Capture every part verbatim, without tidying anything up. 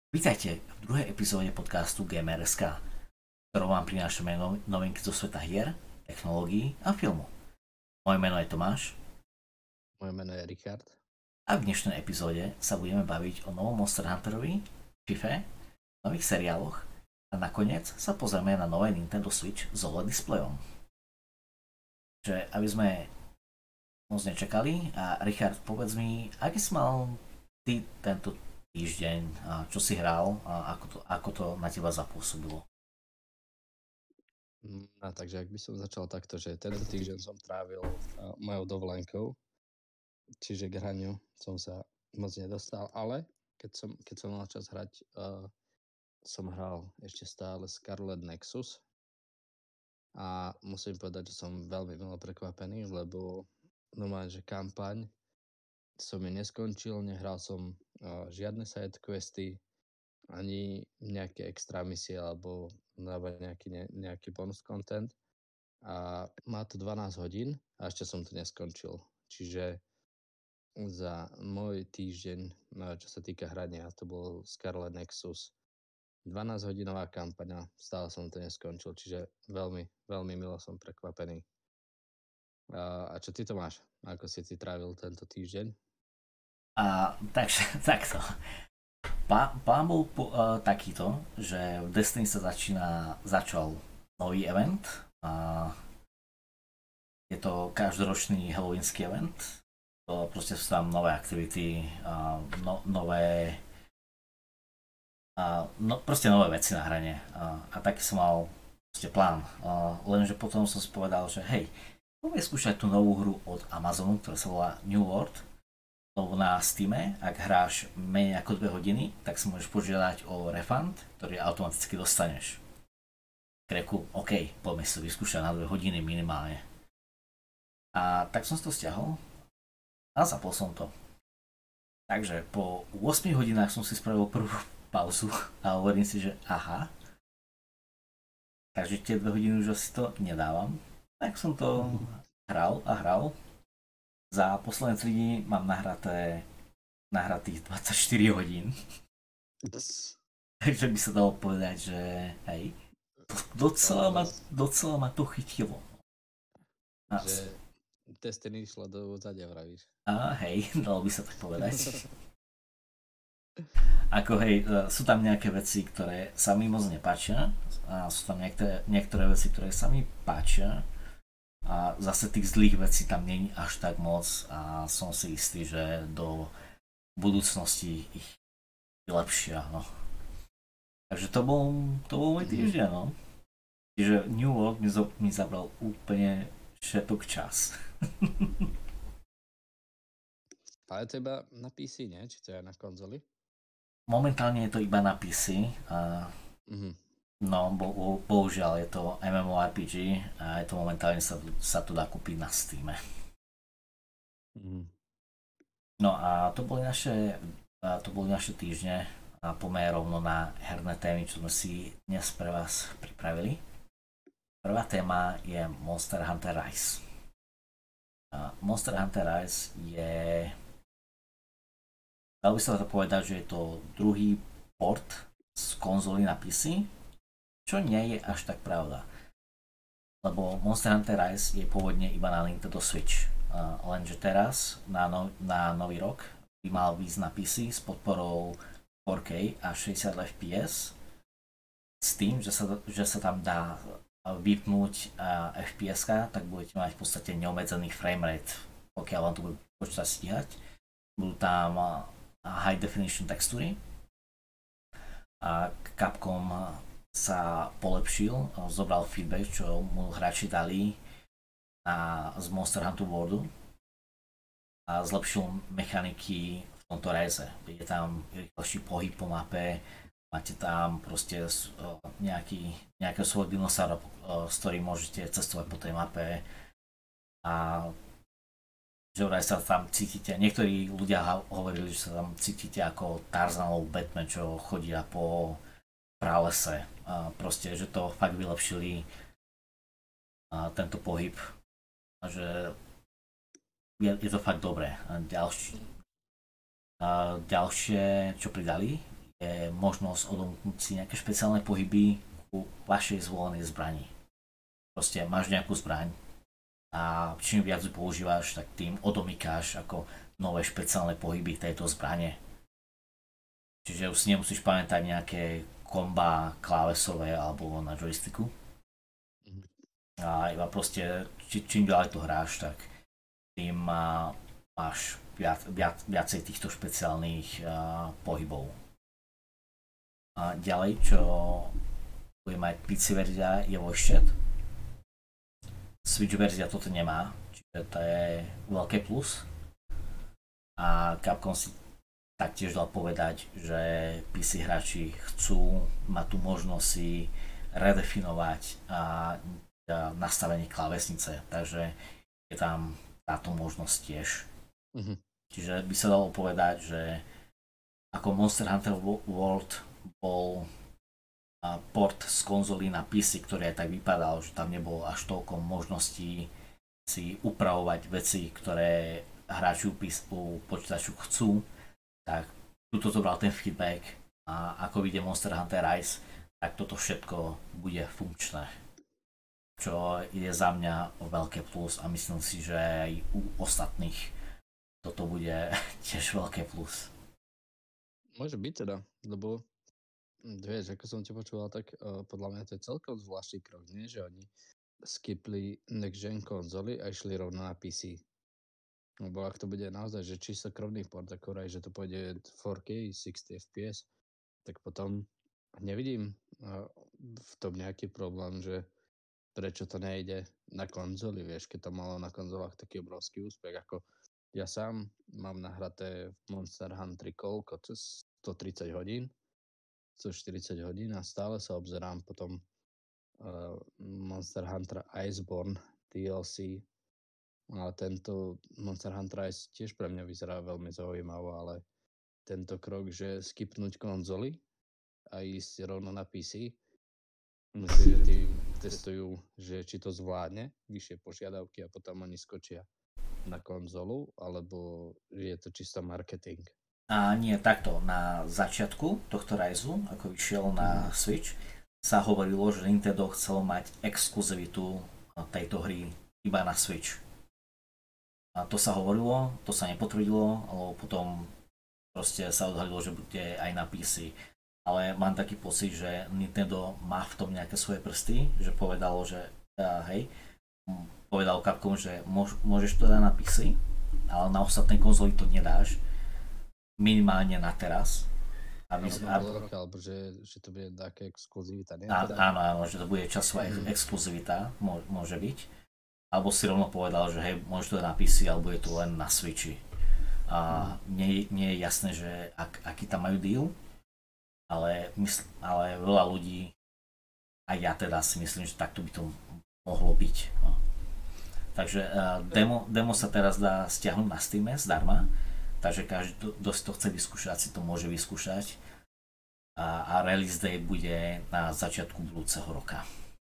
Vítajte v druhej epizóde podcastu Gamer bodka es ká, v ktorom vám prinášame no- novinky zo sveta hier, technológií a filmu. Moje meno je Tomáš Moje meno je Richard. a v dnešnej epizóde sa budeme baviť o novom Monster Hunterovi, FIFA, nových seriáloch a nakoniec sa pozrieme na nové Nintendo Switch s ó el é dé displejom. Čiže aby sme moc nečakali, a Richard, povedz mi, aký si mal ty tento týždeň, a čo si hral a ako to, ako to na teba zapôsobilo? No, takže ak by som začal takto, že tento týždeň som trávil uh, mojou dovolenkou, čiže k hraniu som sa moc nedostal, ale keď som, keď som mal čas hrať, uh, som hral ešte stále Scarlet Nexus a musím povedať, že som veľmi milo prekvapený, lebo normálne, že kampaň som ju neskončil, nehral som uh, žiadne side questy, ani nejaké extra misie alebo nejaký, ne, nejaký bonus content. A má to dvanásť hodín a ešte som to neskončil. Čiže za môj týždeň, čo sa týka hrania, to bol Scarlet Nexus. dvanásť hodinová kampaň a stále som to neskončil, čiže veľmi, veľmi milo som prekvapený. A, a čo ty to máš? Ako si ty trávil tento týždeň? A, takže takto. Plán, plán bol po, uh, takýto, že v Destiny sa začína, začal nový event. A je to každoročný halloweensky event. To proste sú tam nové aktivity, uh, no, nové uh, no, proste nové veci na hrane. Uh, a taký som mal proste plán. Uh, lenže potom som si povedal, že hej, poďme skúšať tú novú hru od Amazonu, ktorá sa volá New World. Na Steame, ak hráš menej ako dve hodiny, tak si môžeš požiadať o refund, ktorý automaticky dostaneš. Kreku, OK, poďme si to vyskúšať na dve hodiny minimálne. A tak som si to stiahol a zapol som to. Takže po ôsmich hodinách som si spravil prvú pauzu a hovorím si, že aha, takže tie dve hodiny už asi to nedávam. Tak som to hral a hral. Za posledné tri dní mám nahraté, nahratých dvadsaťštyri hodín. Takže by sa dalo povedať, že hej, docela ma, docela ma to chytilo. A, Že Destiny išla do úzadia, vravíš. a hej, dalo by sa tak povedať. Ako hej, sú tam nejaké veci, ktoré sa mi moc nepáčia a sú tam niektoré, niektoré veci, ktoré sa mi páčia. A zase tých zlých vecí tam nie je až tak moc a som si istý, že do budúcnosti ich vylepšia, no. Takže to bol, to bol môj týždeň, no. Čiže New World mi, zo, mi zabral úplne všetok čas. Ale to iba na pé cé, nie? Či to je na konzoli? Momentálne je to iba na pé cé. A Mhm. no, bo, bohužiaľ je to MMORPG a je to momentálne sa, sa to dá kúpiť na Steame. Mhm. No a to boli naše, a to boli naše týždne a poďme rovno na herné témy, čo sme si dnes pre vás pripravili. Prvá téma je Monster Hunter Rise. A Monster Hunter Rise je... Dalo by sa to povedať, že je to druhý port z konzoly na pé cé, čo nie je až tak pravda. Lebo Monster Hunter Rise je pôvodne iba na Nintendo Switch. Uh, lenže teraz, na, no, na nový rok, by mal výjsť na pé cé s podporou four K a šesťdesiat ef pé es s tým, že sa, že sa tam dá vypnúť uh, ef pé eska, tak budete mať v podstate neobmedzený framerate, pokiaľ vám to bude počítať stíhať. Budú tam uh, high definition textúry a Capcom sa polepšil, zobral feedback, čo mu hráči dali na, z Monster Hunter Worldu a zlepšil mechaniky v tomto reze. Je tam rýchlejší pohyb po mape, máte tam proste nejaký, nejakého svojho dinosaura, s ktorým môžete cestovať po tej mape a že vraj sa tam cítite, niektorí ľudia hovorili, že sa tam cítite ako Tarzanov Batman, čo chodia po pralese. A proste, že to fakt vylepšili a tento pohyb. A že je, je to fakt dobré. A ďalší, a ďalšie, čo pridali, je možnosť odomknúť si nejaké špeciálne pohyby u vašej zvolenej zbrani. Proste máš nejakú zbraň a čím viac ju používaš, tak tým odomykáš ako nové špeciálne pohyby tejto zbrane. Čiže už si nemusíš pamätať nejaké komba klávesové alebo na joysticku. Mhm. A iba proste, či, čím ďalej to hráš, tak tým uh, máš viac, viac, viacej týchto špeciálnych uh, pohybov. A ďalej, čo bude mať pé cé verzia, je voice chat. Switch verzia toto nemá, čiže to je veľké plus. A Capcom si taktiež dal povedať, že pé cé hráči chcú mať tú možnosť si redefinovať a, a nastavenie klávesnice, takže je tam táto možnosť tiež. Mhm. Čiže by sa dalo povedať, že ako Monster Hunter World bol port z konzoly na pé cé, ktorý aj tak vypadal, že tam nebolo až toľko možností si upravovať veci, ktoré hráči u počítaču chcú, tak tuto zobral ten feedback a ako vyjde Monster Hunter Rise, tak toto všetko bude funkčné. Čo je za mňa veľké plus a myslím si, že aj u ostatných toto bude tiež veľké plus. Môže byť teda, lebo vieš, ako som ti počúval, tak uh, podľa mňa to je celkom zvláštny krok, nie? Že oni skipli next gen konzoly a išli rovno na pé cé. Lebo ak to bude naozaj, že čistokrvný port, ako raj, že to pôjde four K, sixty F P S, tak potom nevidím uh, v tom nejaký problém, že prečo to nejde na konzoli, vieš, keď to malo na konzolách taký obrovský úspech, ako ja sám mám nahraté Monster Hunter koľko, cez stotridsať hodín, stoštyridsať hodín a stále sa obzerám potom uh, Monster Hunter Iceborne D L C. A tento Monster Hunter Rise tiež pre mňa vyzerá veľmi zaujímavo, ale tento krok, že skipnúť konzoly a ísť rovno na pé cé, myslím, že tým testujú, že či to zvládne, vyššie požiadavky a potom oni skočia na konzolu, alebo je to čisto marketing? A nie, takto, na začiatku tohto Rise, ako vyšiel na Switch, sa hovorilo, že Nintendo chcelo mať exkluzivitu tejto hry iba na Switch. A to sa hovorilo, to sa nepotvrdilo, alebo potom proste sa odhalilo, že bude aj na pé cé. Ale mám taký pocit, že Nintendo má v tom nejaké svoje prsty, že povedalo, že uh, hej, povedal Capcom, že môž, môžeš to dať na pé cé, ale na ostatné konzoly to nedáš. Minimálne na teraz. Aby no, aby... Roka, alebo že, že to bude taká exkluzivita, nie? Á, áno, áno, že to bude časová mm. exkluzivita, môže byť. Alebo si rovno povedal, že hej, môžeš to dať na pé cé, alebo je to len na Switchi. A mm. nie, nie je jasné, že ak, aký tam majú deal, ale, mysl, ale veľa ľudí, aj ja teda si myslím, že takto by to mohlo byť. No. Takže uh, demo, demo sa teraz dá stiahnuť na Steam zdarma, takže každý, kto si to chce vyskúšať, si to môže vyskúšať a, a release day bude na začiatku budúceho roka.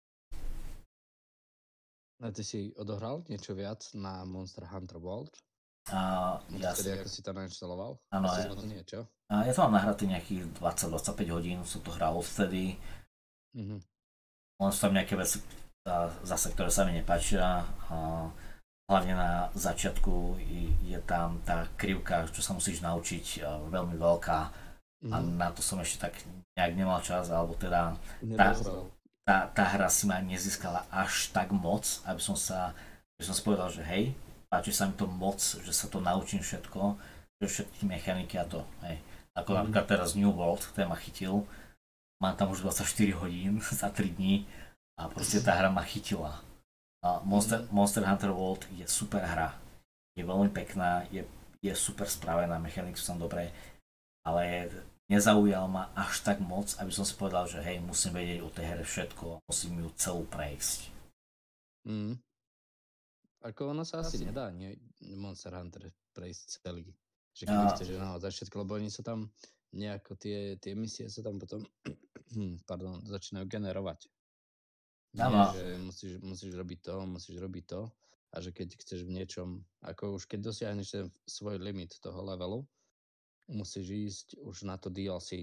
A ty si odohral niečo viac na Monster Hunter World? Uh, ja Vtedy, ako si to nainštaloval? Áno, ja, to niečo? Uh, ja to mám nahraté nejakých dvadsať až dvadsaťpäť hodín, som to hral odvtedy. Mm-hmm. Len sú tam nejaké veci, uh, zase, ktoré sa mi nepáčia. Uh, hlavne na začiatku je, je tam tá krivka, čo sa musíš naučiť, uh, veľmi veľká. Mm-hmm. A na to som ešte tak nejak nemal čas, alebo teda... Tá, Tá, tá hra si ma nezískala až tak moc, aby som sa, aby som si povedal, že hej, páči sa mi to moc, že sa to naučím všetko, že všetky mechaniky a to, hej. Ako mm. napríklad teraz New World, ktorý ma chytil, mám tam už dvadsaťštyri hodín za tri dní a proste tá hra ma chytila. A Monster, mm. Monster Hunter World je super hra, je veľmi pekná, je, je super spravená, mechaniky sú tam dobré, ale nezaujal ma až tak moc, aby som si povedal, že hej, musím vedieť o tej hre všetko, musím ju celú prejsť. Mm. Ako ono sa asi, asi nedá, nie, Monster Hunter prejsť celý. Že keď a... chceš naozaj všetko, lebo oni sa tam nejako tie, tie misie sa tam potom pardon, začínajú generovať. Nie, ano. že musíš, musíš robiť to, musíš robiť to a že keď chceš v niečom, ako už keď dosiahneš ten svoj limit toho levelu, musíš ísť už na to D L C.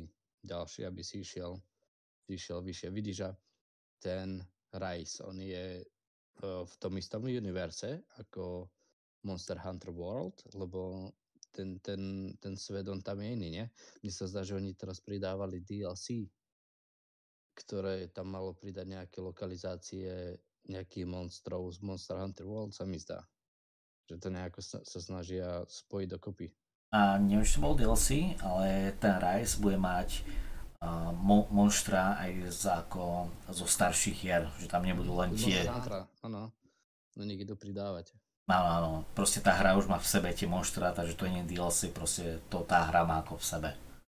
ďalší, aby si išiel, si išiel vyššie. Vidíš, že ten Rise, on je uh, v tom istom univerze ako Monster Hunter World, lebo ten, ten, ten svet, on tam je iný, nie? Mne sa zdá, že oni teraz pridávali D L C, ktoré tam malo pridať nejaké lokalizácie nejakých monstrov z Monster Hunter World, sa mi zdá. Že to nejako sa, sa snažia spojiť dokopy. A neviem, či to bol D L C, ale ten Rise bude mať uh, mo- monštra aj z, ako, zo starších hier, že tam nebudú len tie... Áno, no niekde to pridávať. Áno, áno, proste tá hra už má v sebe tie monštra, takže to nie je D L C, proste to tá hra má ako v sebe.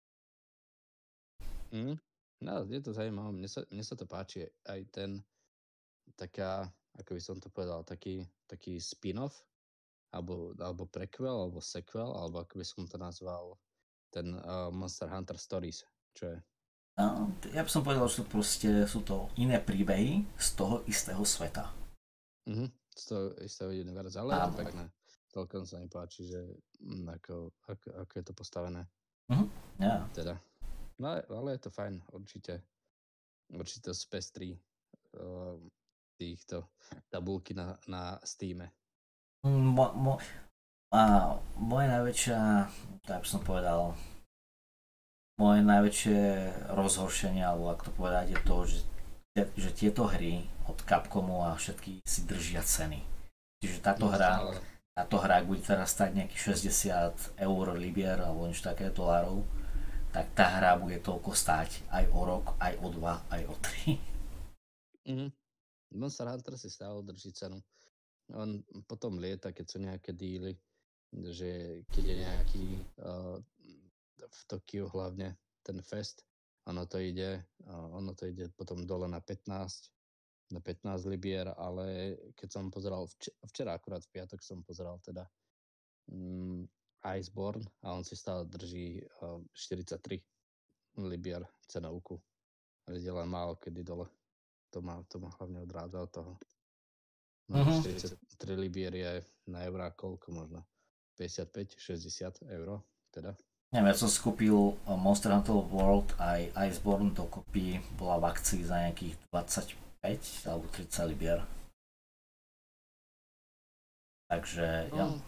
Mm. No, je to zaujímavé, mne sa, mne sa to páči, aj ten taká, ako by som to povedal, taký, taký spin-off, alebo, alebo prequel, alebo sequel, alebo ako by som to nazval, ten uh, Monster Hunter Stories, čo je. No, ja by som povedal, že to proste sú to iné príbehy z toho istého sveta. Mhm, z toho istého univerza, ale je to pekné. Celkom sa mi páči, že mm, ako, ako, ako je to postavené. Mhm, yeah. Teda. No, ale je to fajn, určite. Určite to spestrí uh, týchto tabulky na, na Steame. Mo, mo, a moje najväčšia, tak som povedal, moje najväčšie rozhoršenie, alebo ak to povedať, je to, že, že tieto hry od Capcomu a všetky si držia ceny. Čiže táto No, hra, stále. táto hra, ak bude teraz stať nejakých šesťdesiat eur, libier alebo niečo také dolárov, tak tá hra bude toľko stáť aj o rok, aj o dva, aj o tri. Mhm. Monster Hunter si stále drží cenu. On potom lieta, keď sú nejaké díly, že keď je nejaký uh, v Tokiu hlavne ten fest, ono to ide, uh, ono to ide potom dole na pätnásť, na pätnásť libier, ale keď som pozeral, vč- včera akurát v piatok som pozeral teda um, Iceborne a on si stále drží uh, štyridsaťtri libier cenovku. Ide len málo kedy dole. To ma, to ma hlavne odrádza od toho. No, Mhm. štyridsaťtri libier je na eurá koľko možno? päťdesiatpäť šesťdesiat eur, teda. Neviem, ja som si kúpil Monster Hunter World aj Iceborne dokopy, bola v akcii za nejakých dvadsaťpäť alebo tridsať libier. Takže, ja. No,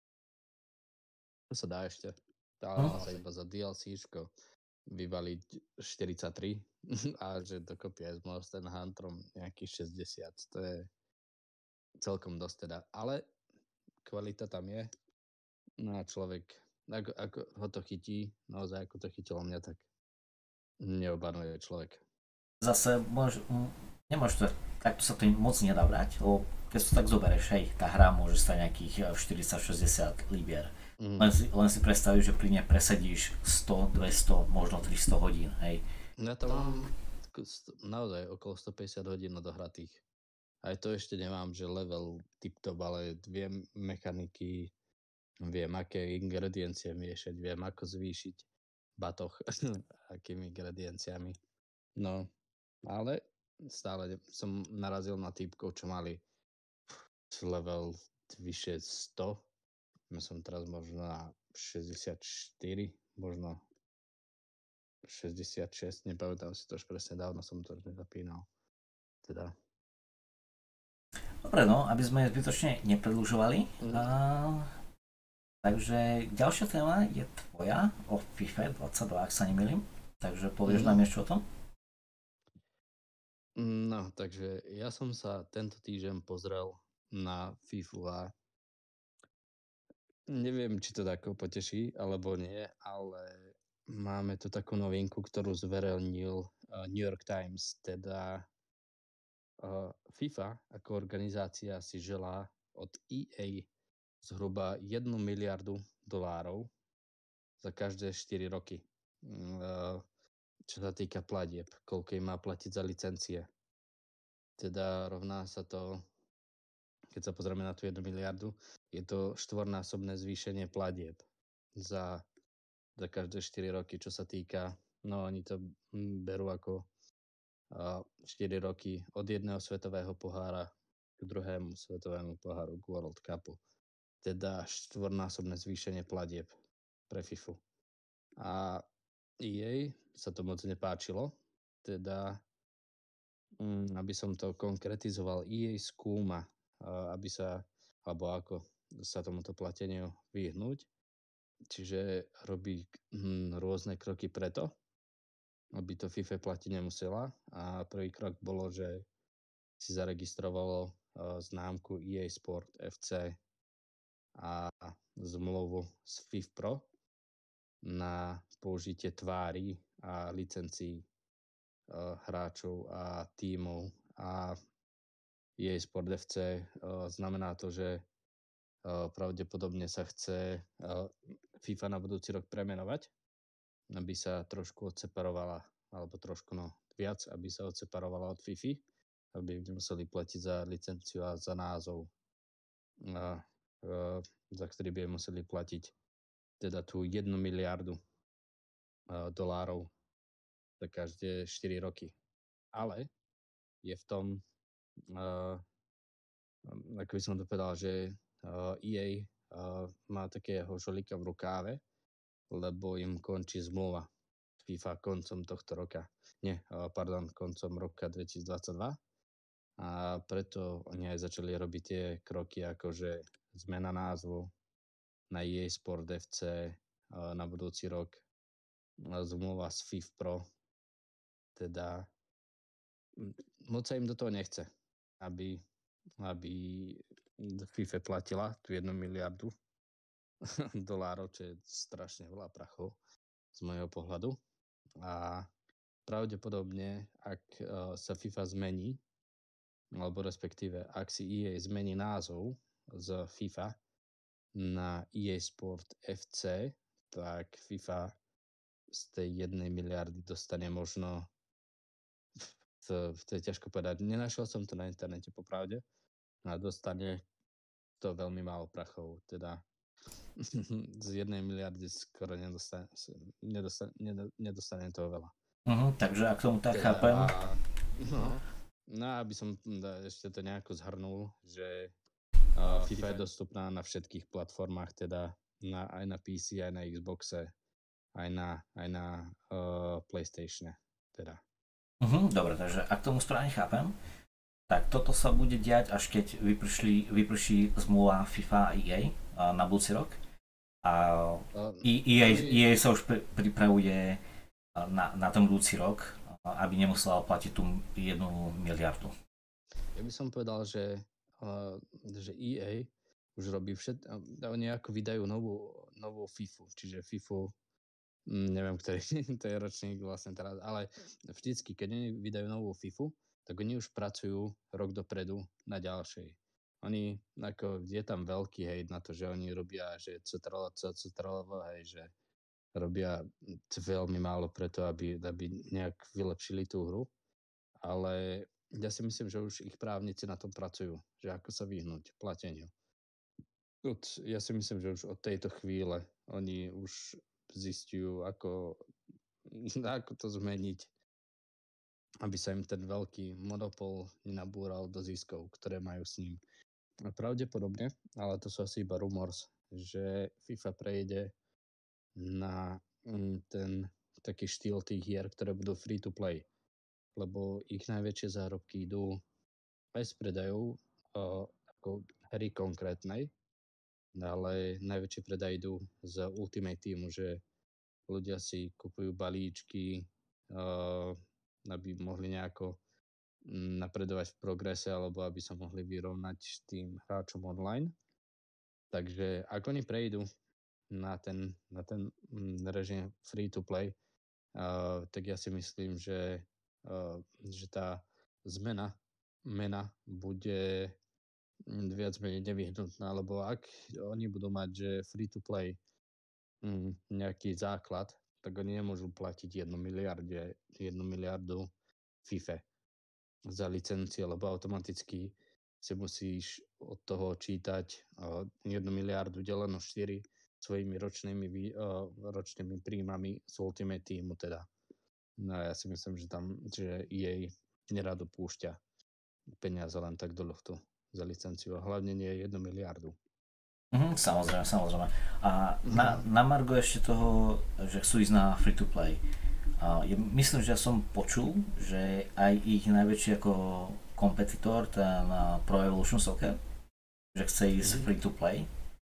to sa dá ešte. Dá Hm? sa iba za DLCčko vyvaliť štyridsaťtri a že dokopy aj s Monster Hunterom nejakých šesťdesiat. To je celkom dosť teda. Ale kvalita tam je. No a človek, ako, ako ho to chytí, naozaj ako to chytilo mňa, tak neobanuje človek. Zase môž, m, nemôžeš to, takto sa to moc nedá brať, lebo keď si to tak zoberieš, hej, tá hra môže stať nejakých štyridsať šesťdesiat libier. Mm. Len si, len si predstavíš, že pri nej presedíš sto, dvesto, možno tristo hodín, hej. Ja to mám naozaj okolo stopäťdesiat hodín odohratých. Aj to ešte nemám, že level tip-top, ale viem mechaniky, viem, aké ingrediencie miešať, viem, ako zvýšiť batoh, akými ingredienciami. No, ale stále som narazil na typkov, čo mali level vyše sto. Ja som teraz možno na šesťdesiatštyri, možno šesťdesiatšesť, nepamätám si to už presne, dávno som to už nezapínal. Teda. Dobre, no, aby sme zbytočne nepredlžovali. Mm. A, takže ďalšia téma je tvoja o FIFA dvadsaťdva, ak sa nemýlim. Takže povieš Mm. nám niečo o tom? No, takže ja som sa tento týždeň pozrel na FIFU a neviem, či to tako poteší, alebo nie, ale máme tu takú novinku, ktorú zverejnil uh, New York Times, teda uh, FIFA ako organizácia si želá od E A zhruba jednu miliardu dolárov za každé štyri roky. Uh, čo sa týka platieb, koľko im má platiť za licencie. Teda rovná sa to, keď sa pozrieme na tú jednu miliardu, je to štvornásobné zvýšenie platieb za, za každé štyri roky, čo sa týka, no oni to berú ako uh, štyri roky od jedného svetového pohára k druhému svetovému poháru k World Cupu. Teda štvornásobné zvýšenie platieb pre FIFU. A é á sa to moc nepáčilo, teda mm, aby som to konkretizoval, é á skúma, aby sa, alebo ako sa tomuto plateniu vyhnúť, čiže robí hm, rôzne kroky preto, aby to FIFA platiť nemusela a prvý krok bolo, že si zaregistrovalo uh, známku é á Sport ef cé a zmluvu s FIFPro na použitie tvári a licencií uh, hráčov a tímov a é á Sport ef cé uh, znamená to, že uh, pravdepodobne sa chce uh, FIFA na budúci rok premenovať, aby sa trošku odseparovala, alebo trošku no viac, aby sa odseparovala od FIFA, aby nemuseli platiť za licenciu a za názov, a, a, za ktorý by museli platiť teda tú jednu miliardu a, dolárov za každé štyri roky. Ale je v tom, a, ako by som to povedal, že a, é á a, má takého žolika v rukáve, lebo im končí zmluva FIFA koncom tohto roka. Nie, pardon, koncom roka dvetisícdvadsaťdva. A preto oni aj začali robiť tie kroky, akože zmena názvu na é á Sport ef cé na budúci rok, zmluva s FIFPro, teda moc sa im do toho nechce, aby, aby FIFA platila tú jednu miliardu dolárov, čo je strašne veľa prachov z môjho pohľadu. A pravdepodobne, ak uh, sa FIFA zmení, alebo respektíve, ak si é á zmení názov z FIFA na é á Sport ef cé, tak FIFA z tej jednej miliardy dostane možno, to, to je ťažko povedať, nenašiel som to na internete popravde, a dostane to veľmi málo prachov, teda z jednej miliardy skoro nedostane, nedostane, nedostane toho veľa. Uh-huh, takže ak tomu tak teda, chápem. No, no, aby som ešte to nejako zhrnul, že uh, FIFA je dostupná na všetkých platformách, teda na, aj na pé cé, aj na Xboxe, aj na, aj na uh, PlayStatione. Teda. Uh-huh, dobre, takže ak tomu správne chápem, tak toto sa bude diať, až keď vyprší, vyprší zmluva FIFA a é á na budúci rok. A é á, é á sa už pripravuje na, na ten budúci rok, aby nemusela platiť tú jednu miliardu. Ja by som povedal, že, uh, že é á už robí všet... Oni ako vydajú novú, novú FIFU, čiže FIFU, neviem, ktorý to je ročník vlastne teraz, ale vždycky, keď oni vydajú novú FIFU, tak oni už pracujú rok dopredu na ďalšej. Oni, ako, je tam veľký hejt na to, že oni robia, že cetralo, cetralo, hej, že robia veľmi málo preto, aby, aby nejak vylepšili tú hru, ale ja si myslím, že už ich právnici na tom pracujú, že ako sa vyhnúť plateniu. Ja si myslím, že už od tejto chvíle oni už zistujú, ako, ako to zmeniť, aby sa im ten veľký monopol nenabúral do ziskov, ktoré majú s ním. Pravdepodobne, ale to sú asi iba rumors, že FIFA prejde na ten taký štýl tých hier, ktoré budú free to play, lebo ich najväčšie zárobky idú aj z predajov uh, ako hry konkrétnej, ale najväčšie predaj idú z Ultimate Teamu, že ľudia si kupujú balíčky, uh, aby mohli nejako napredovať v progrese, alebo aby sa mohli vyrovnať s tým hráčom online. Takže ak oni prejdú na ten, na ten režim free to play, uh, tak ja si myslím, že, uh, že tá zmena mena bude viac menej nevyhnutná, lebo ak oni budú mať, že free to play um, nejaký základ, tak oni nemôžu platiť jednu miliardu, jednu miliardu FIFA za licencie, lebo automaticky si musíš od toho čítať uh, jednu miliardu deleno štyri svojimi ročnými, uh, ročnými príjmami z Ultimate Teamu teda. No ja si myslím, že tam, že é á nerado púšťa peniaze len tak do luftu za licenciu, a hlavne nie jednu miliardu. Mhm, samozrejme, samozrejme. A na, Mhm. na Margo ešte toho, že chcú ísť na free to play. A je, myslím, že ja som počul, že aj ich najväčší ako kompetitor, ten uh, Pro Evolution Soccer, že chce ísť Mhm. free to play.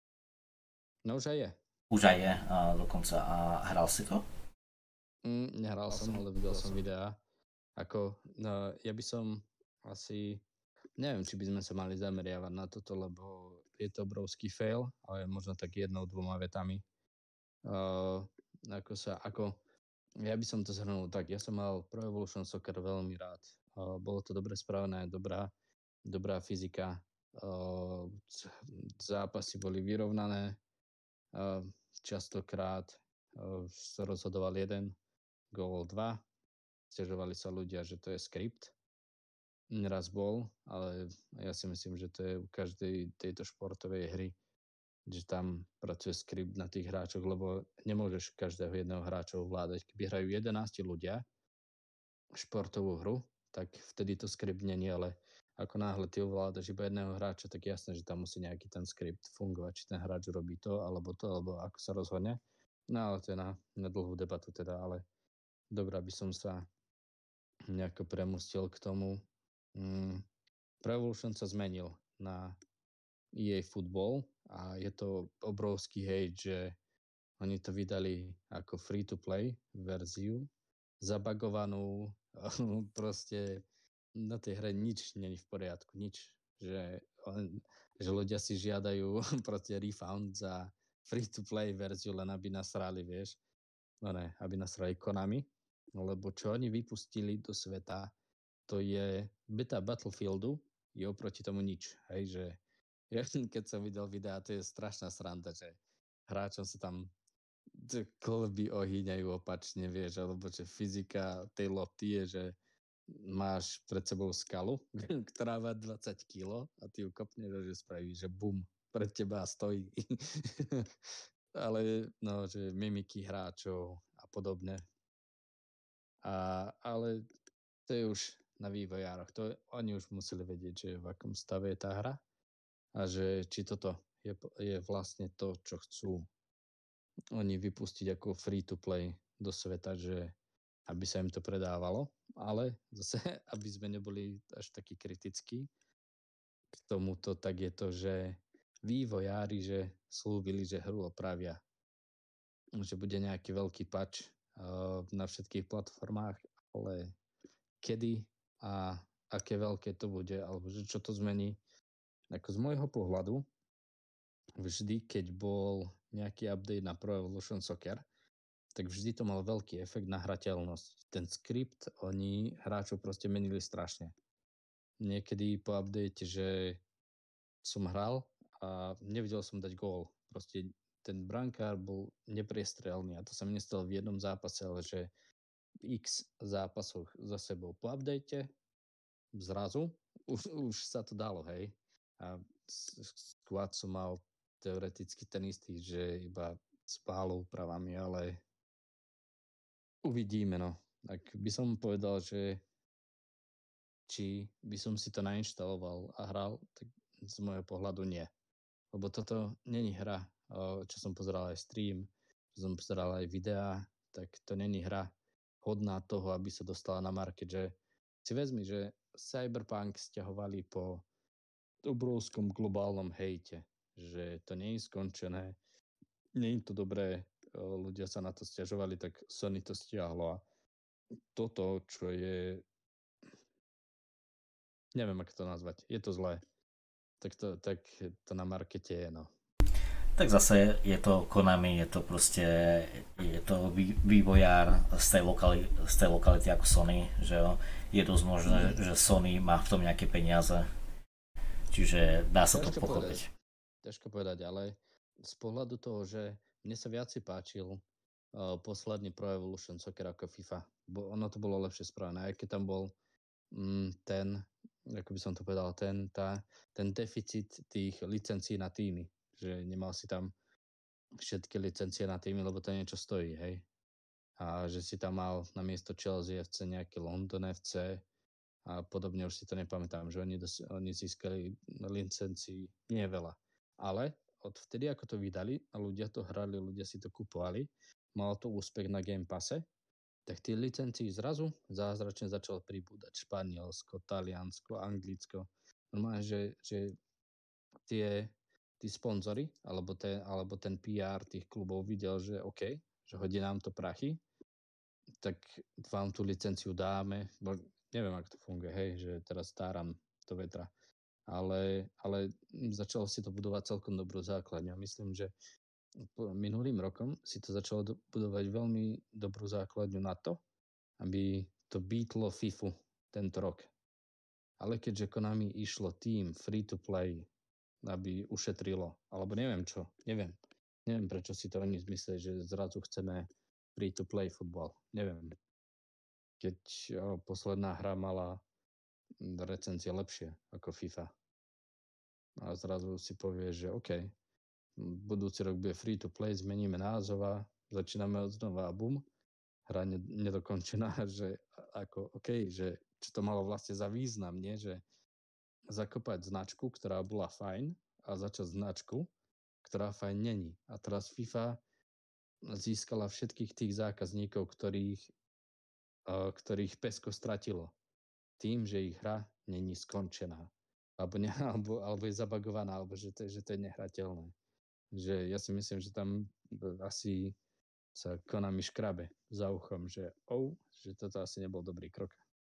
No už aj je. Už aj je a dokonca. A hral si to? Mm, nehral som, ale videl som videá. Ako, no, ja by som asi, neviem, či by sme sa mali zameriavať na toto, lebo je to obrovský fail, ale možno tak jednou, dvoma vetami. Uh, ako sa, ako, ja by som to zhrnul tak, ja som mal Pro Evolution Soccer veľmi rád. Uh, bolo to dobre spravené, dobrá, dobrá fyzika, uh, zápasy boli vyrovnané, uh, častokrát uh, sa rozhodoval jeden, gól dva, sťažovali sa ľudia, že to je skript. Raz bol, ale ja si myslím, že to je u každej tejto športovej hry, že tam pracuje skript na tých hráčoch, lebo nemôžeš každého jedného hráča ovládať. Keby hrajú jedenásť ľudia športovú hru, tak vtedy to skript není, ale ako náhle ty ovládaš iba jedného hráča, tak jasné, že tam musí nejaký ten skript fungovať, či ten hráč robí to, alebo to, alebo ako sa rozhodne. No ale to je na, na dlhú debatu teda, ale dobrá by som sa nejako premustil k tomu. Mm, Pro Evolution sa zmenil na E A Football a je to obrovský hejt, že oni to vydali ako free-to-play verziu, zabagovanú, proste na tej hre nič není v poriadku, nič. Že, že ľudia si žiadajú proste refund za free-to-play verziu, len aby nasrali, vieš. No ne, aby nasrali Konami, lebo čo oni vypustili do sveta, to je beta Battlefieldu, je oproti tomu nič. Hej, že ja, keď som videl videá, to je strašná sranda, že hráčom sa tam klby ohýňajú opačne, vieš, alebo že fyzika tej lopty je, že máš pred sebou skalu, ktorá má dvadsať kilogramov a ty ju kopneš a že spraví, že bum, pred teba stojí. Ale no, že mimiky hráčov a podobne. A, ale to je už na vývojároch. To, oni už museli vedieť, že v akom stave je tá hra a že či toto je, je vlastne to, čo chcú oni vypustiť ako free-to-play do sveta, že aby sa im to predávalo, ale zase, aby sme neboli až takí kritickí k tomuto, tak je to, že vývojári, že slúbili, že hru opravia, že bude nejaký veľký patch uh, na všetkých platformách, ale kedy a aké veľké to bude, alebo že čo to zmení. Ako z môjho pohľadu, vždy, keď bol nejaký update na Pro Evolution Soccer, tak vždy to mal veľký efekt na hrateľnosť. Ten skript oni hráčov proste menili strašne. Niekedy po update, že som hral a nevidel som dať gól. Proste ten brankár bol nepriestrelný a to sa mi nestalo v jednom zápase, ale že v x zápasoch za sebou po update zrazu už, už sa to dalo, hej. A squad som mal teoreticky ten istý, že iba s pálou úpravami, ale uvidíme, no. Ak by som povedal, že či by som si to nainštaloval a hral, tak z môjho pohľadu nie. Lebo toto není hra, čo som pozeral aj stream, čo som pozeral aj videá, tak to není hra hodná toho, aby sa dostala na market, že si vezmi, že Cyberpunk stiahovali po obrovskom globálnom hejte, že to nie je skončené, nie je to dobré, ľudia sa na to stiažovali, tak Sony to stiahlo a toto, čo je, neviem, ako to nazvať, je to zlé, tak to, tak to na markete je, no. Tak zase je to Konami, je to proste, je to vývojár z tej, lokali, z tej lokality ako Sony, že je dosť možné, mm. že Sony má v tom nejaké peniaze, čiže dá sa Ťažko to pochopiť. Povedať. Ťažko povedať, ale z pohľadu toho, že mne sa viac páčil uh, posledný Pro Evolution Soccer ako FIFA, bo ono to bolo lepšie spravené, aj keď tam bol mm, ten, ako by som to povedal, ten, tá, ten deficit tých licencií na týmy, že nemal si tam všetky licencie na týmy, lebo to niečo stojí, hej. A že si tam mal na miesto Chelsea ef cé nejaký London ef cé a podobne, už si to nepamätám, že oni, dos- oni získali licencií nie veľa. Ale od vtedy, ako to vydali a ľudia to hrali, ľudia si to kupovali, malo to úspech na Game Passe, tak tie licencii zrazu zázračne začalo pribúdať Španielsko, Taliansko, Anglicko. Normálne, že, že tie, tí sponzory alebo ten, alebo ten pé er tých klubov videl, že OK, že hodí nám to prachy, tak vám tú licenciu dáme. Bo neviem, ako to funguje, hej, že teraz stáram do vetra. Ale, ale začalo si to budovať celkom dobrú základňu. Myslím, že minulým rokom si to začalo do, budovať veľmi dobrú základňu na to, aby to beatlo FIFU tento rok. Ale keďže Konami išlo tým free to play, aby ušetrilo, alebo neviem čo, neviem. Neviem, prečo si to oni zmysleli, že zrazu chceme free to play futbal. Neviem. Keď o, posledná hra mala recenzie lepšie ako FIFA. A zrazu si povie, že OK, budúci rok bude free to play, zmeníme názov a začíname od znova a bum. Hra nedokončená, že ako OK, že čo to malo vlastne za význam, nie? Že zakopať značku, ktorá bola fajn a začať značku, ktorá fajn není. A teraz FIFA získala všetkých tých zákazníkov, ktorých, ktorých Pesko stratilo. Tým, že ich hra není skončená. Alebo, ne, alebo, alebo je zabagovaná, alebo že to, že to je nehrateľné. Že ja si myslím, že tam asi sa Konami škrabe za uchom, že oh, že toto asi nebol dobrý krok.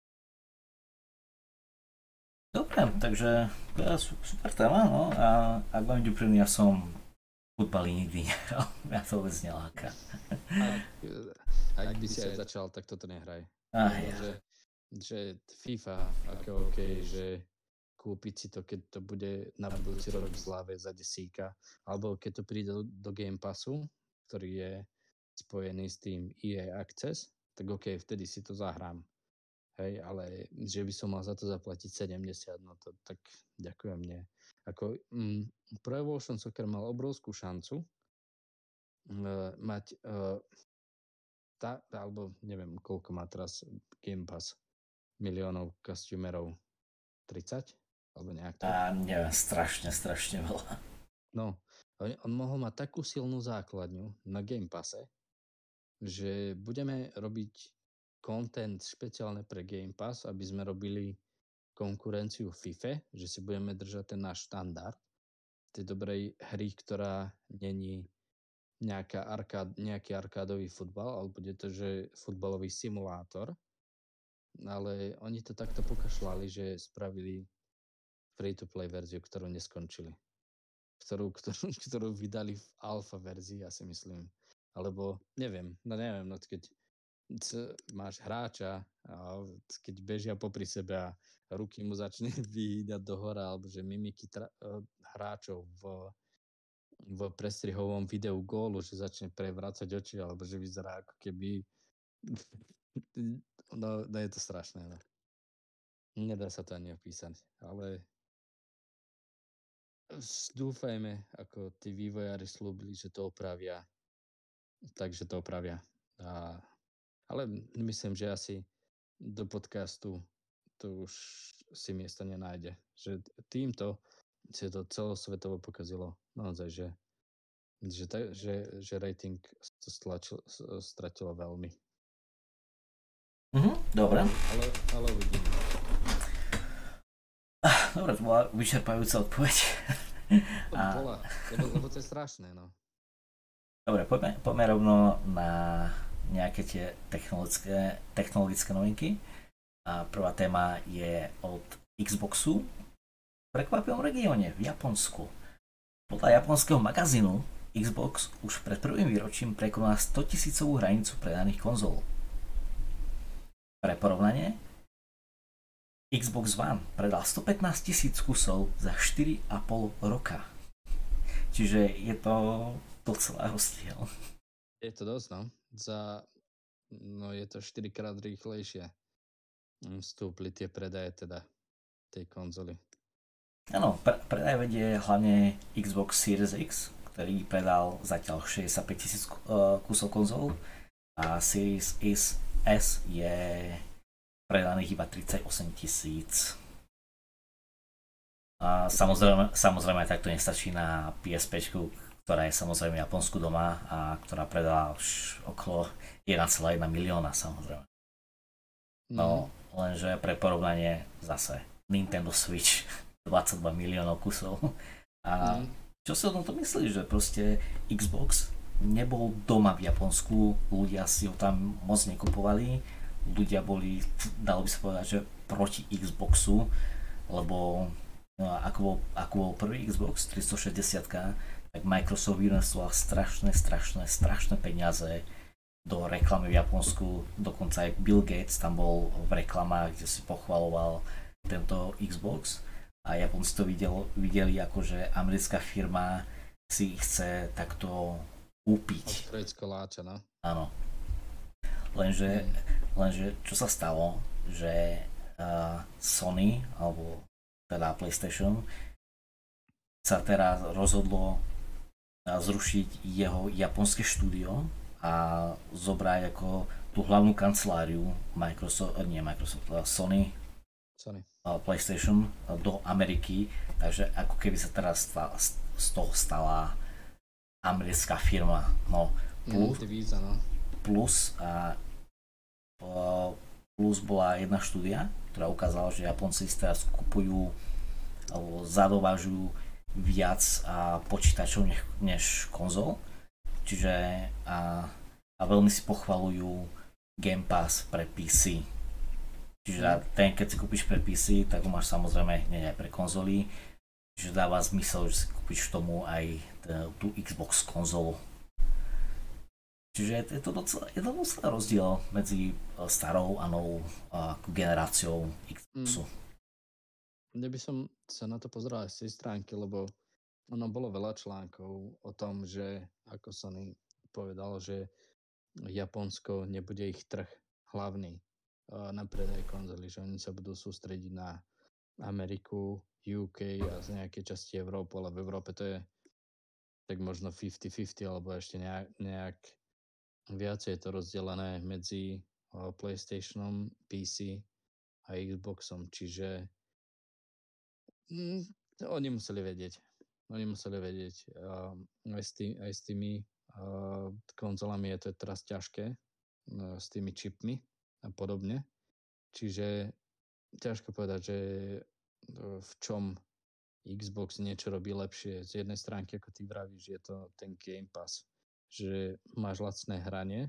Dobre, takže to je super téma, no a ak vám úprimný, ja som futbali nikdy nehral, ja to vôbec neláka. Ak, ak by si aj začal, tak toto nehraj. Ah, ja. že, že FIFA, ako OK, že kúpiť si to, keď to bude na budúci rok v zláve za desíka, alebo keď to príde do, do Game Passu, ktorý je spojený s tým í á Access, tak OK, vtedy si to zahrám. Hej, ale že by som mal za to zaplatiť sedemdesiat, no to tak ďakujem, nie. Ako mm, Pro Evolution Soccer mal obrovskú šancu uh, mať uh, tá, alebo neviem, koľko má teraz Game Pass miliónov customerov, tridsať? Alebo nejak tak? A neviem, strašne, strašne veľa. No, on, on mohol mať takú silnú základňu na Game Passe, že budeme robiť content špeciálne pre Game Pass, aby sme robili konkurenciu FIFA, že si budeme držať ten náš štandard tej dobrej hry, ktorá není nejaká arkád, nejaký arkádový futbal, ale bude to, že futbalový simulátor. Ale oni to takto pokašľali, že spravili free-to-play verziu, ktorú neskončili. Ktorú, ktorú, ktorú vydali v alfa verzii, ja si myslím. Alebo neviem, no neviem, no keď máš hráča a keď bežia popri sebe a ruky mu začne vyhýdať do hora, alebo že mimiky tra- hráčov v, v prestrihovom videu gólu, že začne prevrácať oči, alebo že vyzerá ako keby no, no je to strašné, no. Nedá sa to ani opísať, ale dúfajme, ako tí vývojári slúbili, že to opravia, takže to opravia. A, ale myslím, že asi do podcastu to už si miesto nenájde. Že týmto si to celosvetovo pokazilo. Naozaj, že, že, že, že rating to stlačil, stratilo veľmi. Mhm, dobre. Ale, ale uvidíme. Dobre, to bola vyčerpajúca odpoveď. To a... bola, lebo, lebo to je strašné, no. Dobre, poďme, poďme rovno na nejaké tie technologické, technologické novinky. A prvá téma je od Xboxu v prekvapivom regióne v Japonsku. Podľa japonského magazínu Xbox už pred prvým výročím prekonal stotisícovú hranicu predaných konzol. Pre porovnanie, Xbox One predal stopätnásť tisíc kusov za štyri a pol roka. Čiže je to docela rozdiel. Je to dosť, no. Za, no je to štyrikrát rýchlejšie. Vstúpli tie predaje teda tej konzoly. Áno, pre, predaj vedie hlavne Xbox Series X, ktorý predal zatiaľ šesťdesiatpäť tisíc kusov konzol a Series S, S je predaných iba tridsaťosem tisíc. A samozrejme, samozrejme tak to nestačí na pé es pé, ktorá je samozrejme v Japonsku doma a ktorá predala už okolo jeden celá jeden milióna samozrejme. No, lenže pre porovnanie zase Nintendo Switch dvadsaťdva miliónov kusov. A Mm. čo si o tomto myslíš, že proste Xbox nebol doma v Japonsku, ľudia si ho tam moc nekupovali, ľudia boli, dalo by sa povedať, že proti Xboxu, lebo no, ako, bol, ako bol prvý Xbox tristošesťdesiat, tak Microsoft investoval strašné, strašné, strašné peniaze do reklamy v Japonsku, dokonca aj Bill Gates tam bol v reklamách, kde si pochvaloval tento Xbox a Japonci to videl, videli ako, že americká firma si ich chce takto kúpiť. Odkryť z koláča, no. Áno. Lenže, lenže čo sa stalo, že uh, Sony, alebo teda PlayStation, sa teraz rozhodlo uh, zrušiť jeho japonské štúdio a zobrať ako tú hlavnú kanceláriu Microsoft, nie Microsoft, uh, Sony, Sony. Uh, PlayStation uh, do Ameriky, takže ako keby sa teraz sta, z toho stala americká firma. No, plus, Mm, víza, no. plus a plus bola jedna štúdia, ktorá ukázala, že Japonci si teraz kupujú alebo zadovážujú viac a počítačov než, než konzol. Čiže a, a veľmi si pochvalujú Game Pass pre pé cé. Čiže ten, keď si kúpiš pre pé cé, tak ho máš samozrejme hneď aj pre konzoly. Čiže dáva zmysel, že si kúpiš tomu aj tú Xbox konzolu. Čiže je to docela, je to docela rozdiel medzi starou a novou uh, generáciou Xboxu. Mm. Mne by som sa na to pozeral aj z tej stránky, lebo ono bolo veľa článkov o tom, že ako Sony povedal, že Japonsko nebude ich trh hlavný uh, na predaj konzoly, že oni sa budú sústrediť na Ameriku, ú ká a z nejakej časti Európy, ale v Európe to je tak možno päťdesiat päťdesiat alebo ešte nejak, nejak viacej je to rozdelené medzi uh, PlayStationom, pé cé a Xboxom, čiže mm, oni museli vedieť. Oni museli vedieť. Uh, aj, s tý, aj s tými uh, konzolami je to teraz ťažké, uh, s tými čipmi a podobne. Čiže ťažko povedať, že uh, v čom Xbox niečo robí lepšie. Z jednej stránky, ako ty vravíš, je to ten Game Pass, že máš lacné hranie,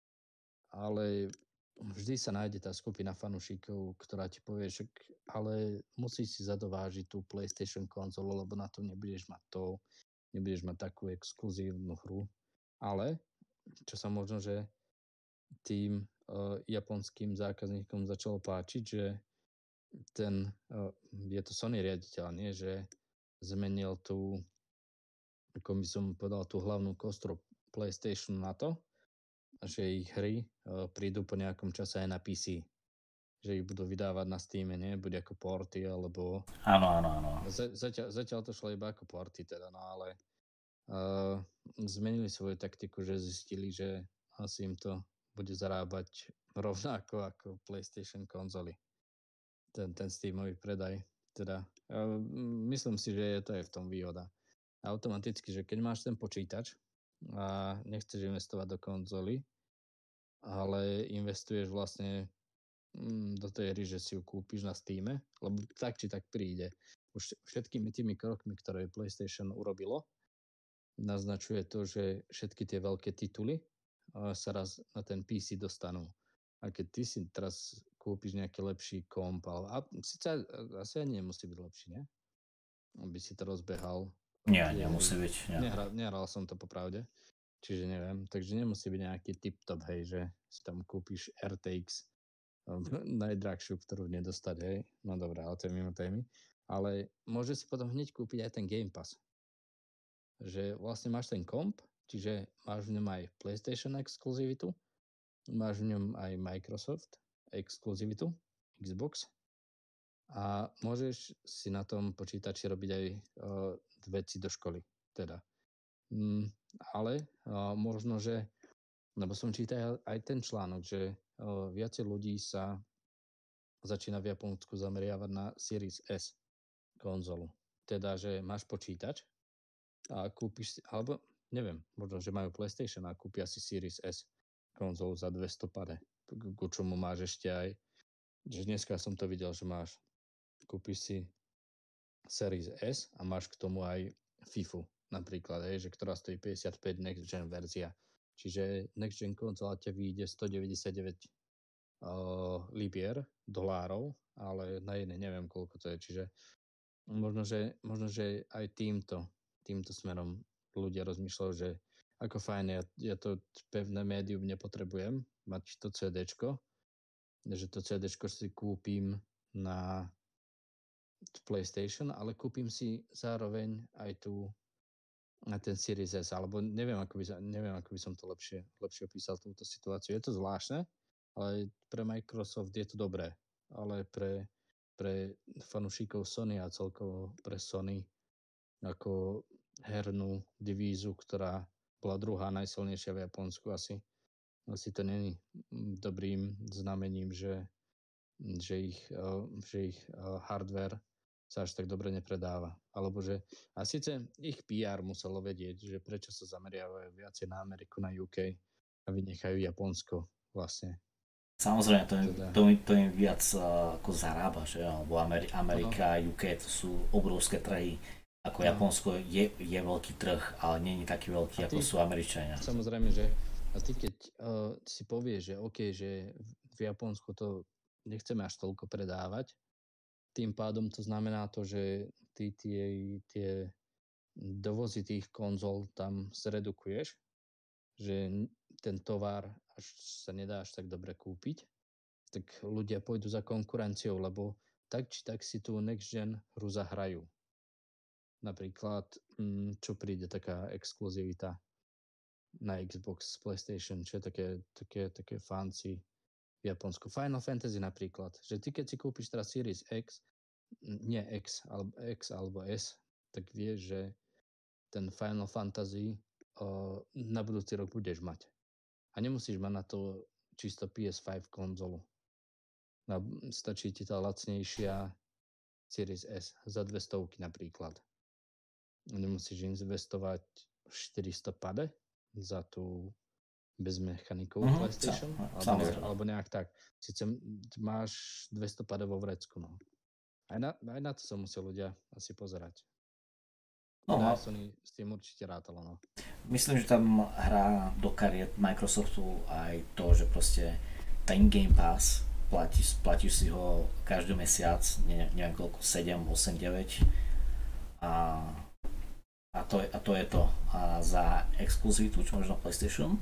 ale vždy sa nájde tá skupina fanúšikov, ktorá ti povie, že ale musíš si zadovážiť tú PlayStation konzolu, lebo na to nebudeš mať to, nebudeš mať takú exkluzívnu hru. Ale, čo sa možno, že tým uh, japonským zákazníkom začalo páčiť, že ten, uh, je to Sony riaditeľ, nie? Že zmenil tú, ako by som povedal, tú hlavnú kostru PlayStation na to, že ich hry uh, prídu po nejakom čase aj na pé cé. Že ich budú vydávať na Steame, nie? Bude ako porty, alebo... Áno, áno, áno. Zatiaľ, zatiaľ to šlo iba ako porty, teda, no ale uh, zmenili svoju taktiku, že zistili, že asi im to bude zarábať rovnako ako PlayStation konzoly. Ten, ten Steamový predaj. Teda, uh, myslím si, že je to aj v tom výhoda. Automaticky, že keď máš ten počítač a nechceš investovať do konzoly, ale investuješ vlastne do tej hry, že si ju kúpiš na Steame, lebo tak či tak príde. Už všetkými tými krokmi, ktoré PlayStation urobilo, naznačuje to, že všetky tie veľké tituly sa raz na ten pé cé dostanú. A keď ty si teraz kúpiš nejaký lepší komp, ale a, síce asi ani nemusí byť lepší, nie? Aby si to rozbehal. Nie, nemusí byť. Nie. Nehral, nehral som to popravde, čiže neviem. Takže nemusí byť nejaký tip-top, hej, že si tam kúpiš er té iks najdrahšiu, ktorú nedostať, hej. No dobré, ale to je mimo témy. Ale môže si potom hneď kúpiť aj ten Game Pass. Že vlastne máš ten komp, čiže máš v ňom aj PlayStation exkluzivitu, máš v ňom aj Microsoft exkluzivitu, Xbox a môžeš si na tom počítači robiť aj uh, veci do školy. Teda. Mm, ale uh, možno, že lebo som čítal aj ten článok, že uh, viacej ľudí sa začína v Japonsku zameriavať na Series S konzolu. teda, že máš počítač a kúpiš si, alebo neviem, možno, že majú PlayStation a kúpia si Series S konzolu za dvesto pade, ku čomu máš ešte aj, že dneska som to videl, že máš, kúpiš si Series S a máš k tomu aj FIFU napríklad, hej, že ktorá stojí päťdesiatpäť next gen verzia. Čiže next gen konzola ťa vyjde stodeväťdesiatdeväť uh, libier, dolárov, ale na jednej neviem, koľko to je. Čiže možno, že, možno, že aj týmto, týmto smerom ľudia rozmýšľajú, že ako fajn, ja, ja to pevné médium nepotrebujem, mať to CDčko, že to CDčko si kúpim na PlayStation, ale kúpim si zároveň aj tu na ten Series S, alebo neviem, ako by, neviem, ako by som to lepšie, lepšie opísal túto situáciu. Je to zvláštne, ale pre Microsoft je to dobré, ale pre, pre fanúšikov Sony a celkovo pre Sony ako hernú divízu, ktorá bola druhá najsilnejšia v Japonsku, asi, asi to není dobrým znamením, že, že ich, že ich hardware sa až tak dobre nepredáva. Alebo že, a síce ich pé er muselo vedieť, že prečo sa zameriavajú viacej na Ameriku, na ú ká a vynechajú Japonsko vlastne. Samozrejme, to im, teda... to im, to im viac uh, ako zarába, že? Lebo Ameri- Amerika a no. ú ká to sú obrovské trhy. Ako no. Japonsko je, je veľký trh, ale nie je taký veľký, ty, ako sú Američania. Samozrejme, že a ty keď uh, si povieš, že OK, že v Japonsku to nechceme až toľko predávať, tým pádom to znamená to, že ty tie, tie dovozy tých konzol tam zredukuješ, že ten tovar až sa nedá až tak dobre kúpiť, tak ľudia pôjdu za konkurenciou, lebo tak či tak si tú next gen hru zahrajú. Napríklad, čo príde taká exkluzivita na Xbox, PlayStation, čo je také, také, také fancy v Japonsku. Final Fantasy napríklad, že ty keď si kúpiš teraz Series X, nie X, alebo X alebo S, tak vieš, že ten Final Fantasy uh, na budúci rok budeš mať. A nemusíš mať na to čisto pé es päť konzolu. Na, stačí ti tá lacnejšia Series S za dvestovky napríklad. Nemusíš investovať štyristo pade za tú bezmechanikovú uh-huh, PlayStation, sa, alebo, nejak, alebo nejak tak. Sice máš dvesto pade vo vrecku, no. Aj na, aj na to sa musia ľudia asi pozerať. No, no Sony s tým určite rátalo, no. Myslím, že tam hrá do kariet Microsoftu aj to, že proste ten Game Pass platíš, platíš si ho každý mesiac, ne, neviem koľko, sedem, osem, deväť a, a, to, a to je to. A za exkluzivitu, čo možno PlayStation,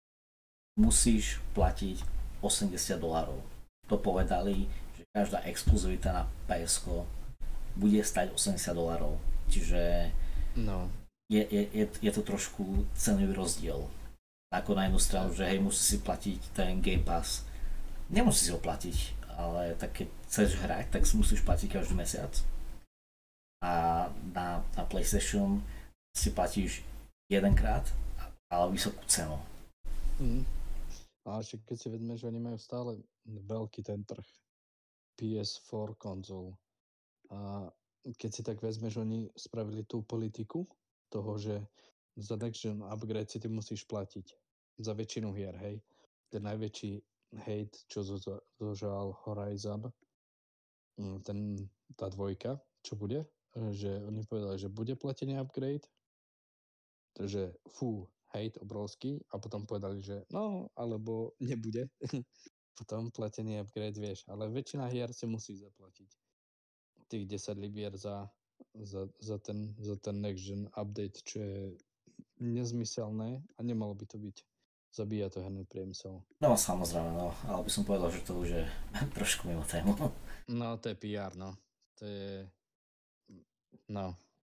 musíš platiť osemdesiat dolárov. To povedali, že každá exkluzivita na pé esko bude stať osemdesiat dolárov. Čiže no. je, je, je, je to trošku cenový rozdiel. Ako na jednu stranu, že hej, musíš si platiť ten Game Pass. Nemusíš si ho platiť, ale tak keď chceš hrať, tak si musíš platiť každý mesiac. A na, na PlayStation si platíš jedenkrát, ale vysokú cenu. Mm. A ešte keď si vedme, že oni majú stále veľký ten trh pé es štyri konzol. A keď si tak vezmeš, oni spravili tú politiku toho, že za next gen upgrade si ty musíš platiť za väčšinu hier, hej. Ten najväčší hate, čo zožal Horizon, ten, tá dvojka, čo bude, že oni povedali, že bude platený upgrade, takže fú, hate obrovský, a potom povedali, že no, alebo nebude. Potom platený upgrade, vieš, ale väčšina hier si musí zaplatiť tých desať libier za, za, za, ten, za ten next gen update, čo je nezmyselné a nemalo by to byť. Zabíja to herný priemysel. No samozrejme, no, ale by som povedal, že to už je trošku mimo tému. No, to je pé er, no. To je... No.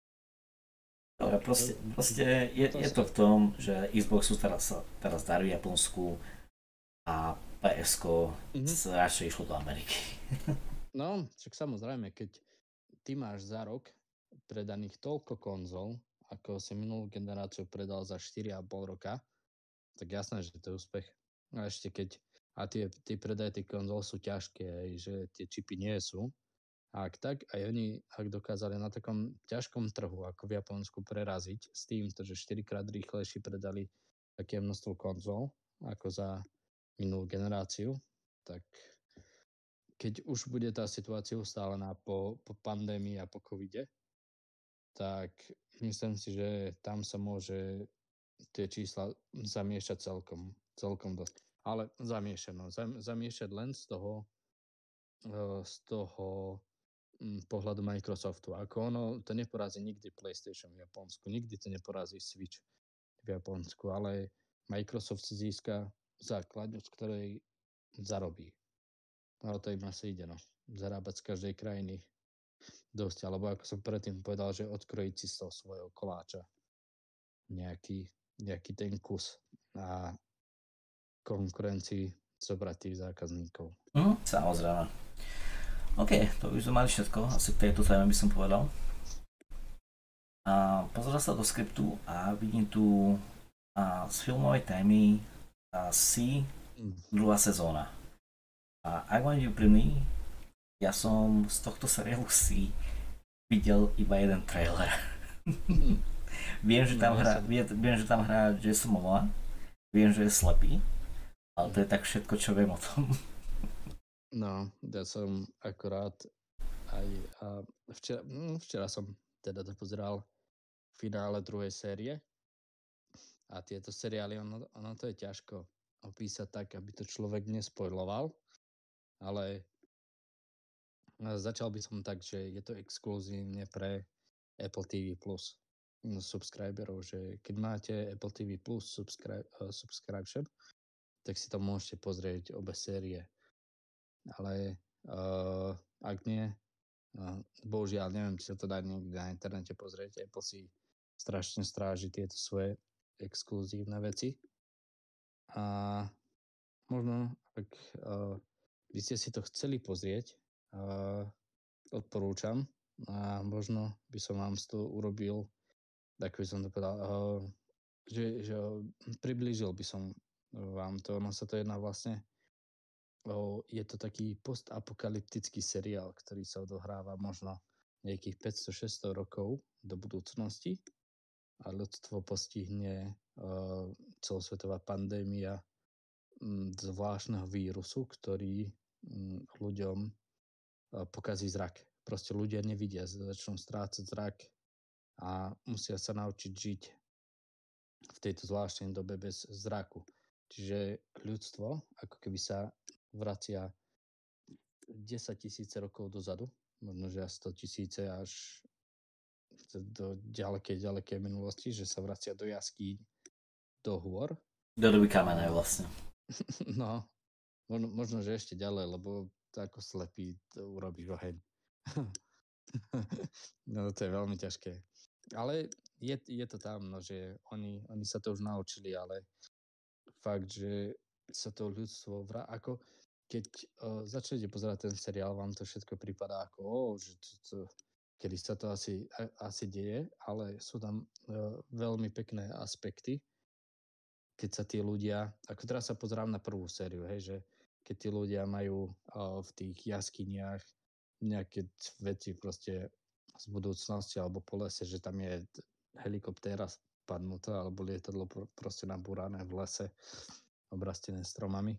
Dobre, proste, proste je, to je to v tom, že Xboxu teraz, teraz darí Japonsku a pé esko mm-hmm. radšej išlo do Ameriky. No, však samozrejme, keď ty máš za rok predaných toľko konzol, ako si minulú generáciu predal za štyri a pol roka, tak jasné, že to je úspech. A ešte keď, a tie, tie predaje tých konzol sú ťažké, že tie čipy nie sú, A ak tak, aj oni, ak dokázali na takom ťažkom trhu, ako v Japonsku, preraziť s tým, že štyrikrát rýchlejšie predali také množstvo konzol, ako za minulú generáciu, tak keď už bude tá situácia ustálená po, po pandémii a po covide, tak myslím si, že tam sa môže tie čísla zamiešať celkom, celkom dosť. Ale zamiešano. Zam, zamiešať len z toho, z toho pohľadu Microsoftu. Ako ono, to neporazí nikdy PlayStation v Japonsku, nikdy to neporazí Switch v Japonsku, ale Microsoft si získa základňu, z ktorej zarobí. Ale to im asi ide, no. Zarábať z každej krajiny dosť, alebo ako som predtým povedal, že odkrojiť si z toho svojho koláča nejaký, nejaký ten kus a konkurencii zobrať tých zákazníkov. Mm, samozrejme. OK, to by sme mali všetko, asi k tejto téme by som povedal. A pozrel sa do skriptu a vidím tu a z filmovej témy a C, druhá sezóna. A ak mám byť úprimný, ja som z tohto seriálu C videl iba jeden trailer. viem, že tam hrá, viem, viem, že tam hrá Jason Momoa, viem, že je slepý, ale to je tak všetko, čo viem o tom. No, ja som akorát aj a včera, no, včera som teda to pozeral v finále druhej série a tieto seriály, ono, ono to je ťažko opísať tak, aby to človek nespoiloval, ale začal by som tak, že je to exkluzívne pre Apple tí ví Plus subscriberov, že keď máte Apple tí ví Plus subscri- uh, subscription, tak si to môžete pozrieť obe série. Ale uh, ak nie, uh, bohužiaľ neviem, či sa to dá niekde na internete pozrieť. Apple si strašne stráži tieto svoje exkluzívne veci. A možno, ak uh, by ste si to chceli pozrieť, uh, odporúčam a možno by som vám z toho urobil, tak by som to povedal, uh, že, že priblížil by som vám to. Ono sa to jedná vlastne O, je to taký postapokalyptický seriál, ktorý sa odohráva možno nejakých päťsto šesťsto rokov do budúcnosti a ľudstvo postihne uh, celosvetová pandémia um, zvláštneho vírusu, ktorý um, ľuďom uh, pokazí zrak. Proste ľudia nevidia, začnú strácať zrak a musia sa naučiť žiť v tejto zvláštnej dobe bez zraku. Čiže ľudstvo ako keby sa vracia desaťtisíce rokov dozadu, možno že až sto tisíce až do ďalekej, ďalekej minulosti, že sa vracia do jaskýň, do hôr. Do doby kamenej vlastne. No, možno, možno, že ešte ďalej, lebo to ako slepý to urobíš oheň. No to je veľmi ťažké. Ale je, je to tam, no, že oni, oni sa to už naučili, ale fakt, že sa to ľudstvo vrá, ako keď uh, začnete pozerať ten seriál, vám to všetko pripadá ako, oh, že to, to, kedy sa to asi, a, asi deje, ale sú tam uh, veľmi pekné aspekty, keď sa tí ľudia, ako teraz sa pozerám na prvú sériu, hej, že keď tí ľudia majú uh, v tých jaskyniach nejaké veci proste z budúcnosti alebo po lese, že tam je helikoptéra spadnutá alebo lietadlo proste nabúrané v lese obrastené stromami.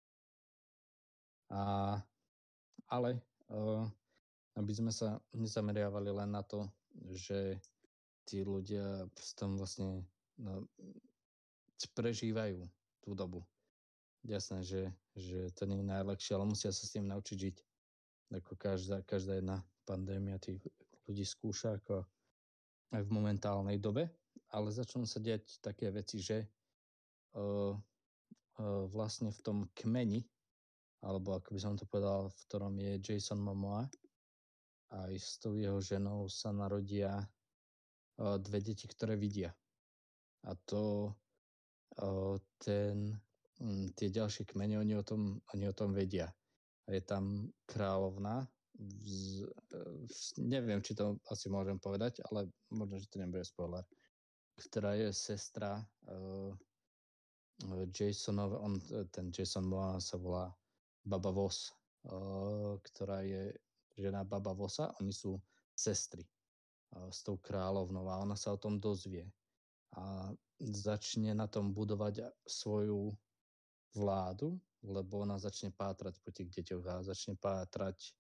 A, ale uh, aby sme sa nezameriavali len na to, že tí ľudia tam vlastne no, prežívajú tú dobu. Jasné, že, že to nie je najlepšie, ale musia sa s tým naučiť žiť. Ako každá, každá jedna pandémia tých ľudí skúša ako aj v momentálnej dobe, ale začnú sa diať také veci, že uh, uh, vlastne v tom kmeni, alebo ako by som to povedal, v ktorom je Jason Momoa, aj s tou jeho ženou sa narodia uh, dve deti, ktoré vidia. A to uh, ten, um, tie ďalšie kmene, oni o tom, oni o tom vedia. A je tam kráľovna, vz, vz, neviem, či to asi môžem povedať, ale možno, že to nebude spoiler, ktorá je sestra uh, Jasonov, on, ten Jason Momoa sa volá Baba Voss, uh, ktorá je žena Baba Vosa, oni sú sestry s tou kráľovnou a ona sa o tom dozvie a začne na tom budovať svoju vládu, lebo ona začne pátrať po tých deťoch a začne pátrať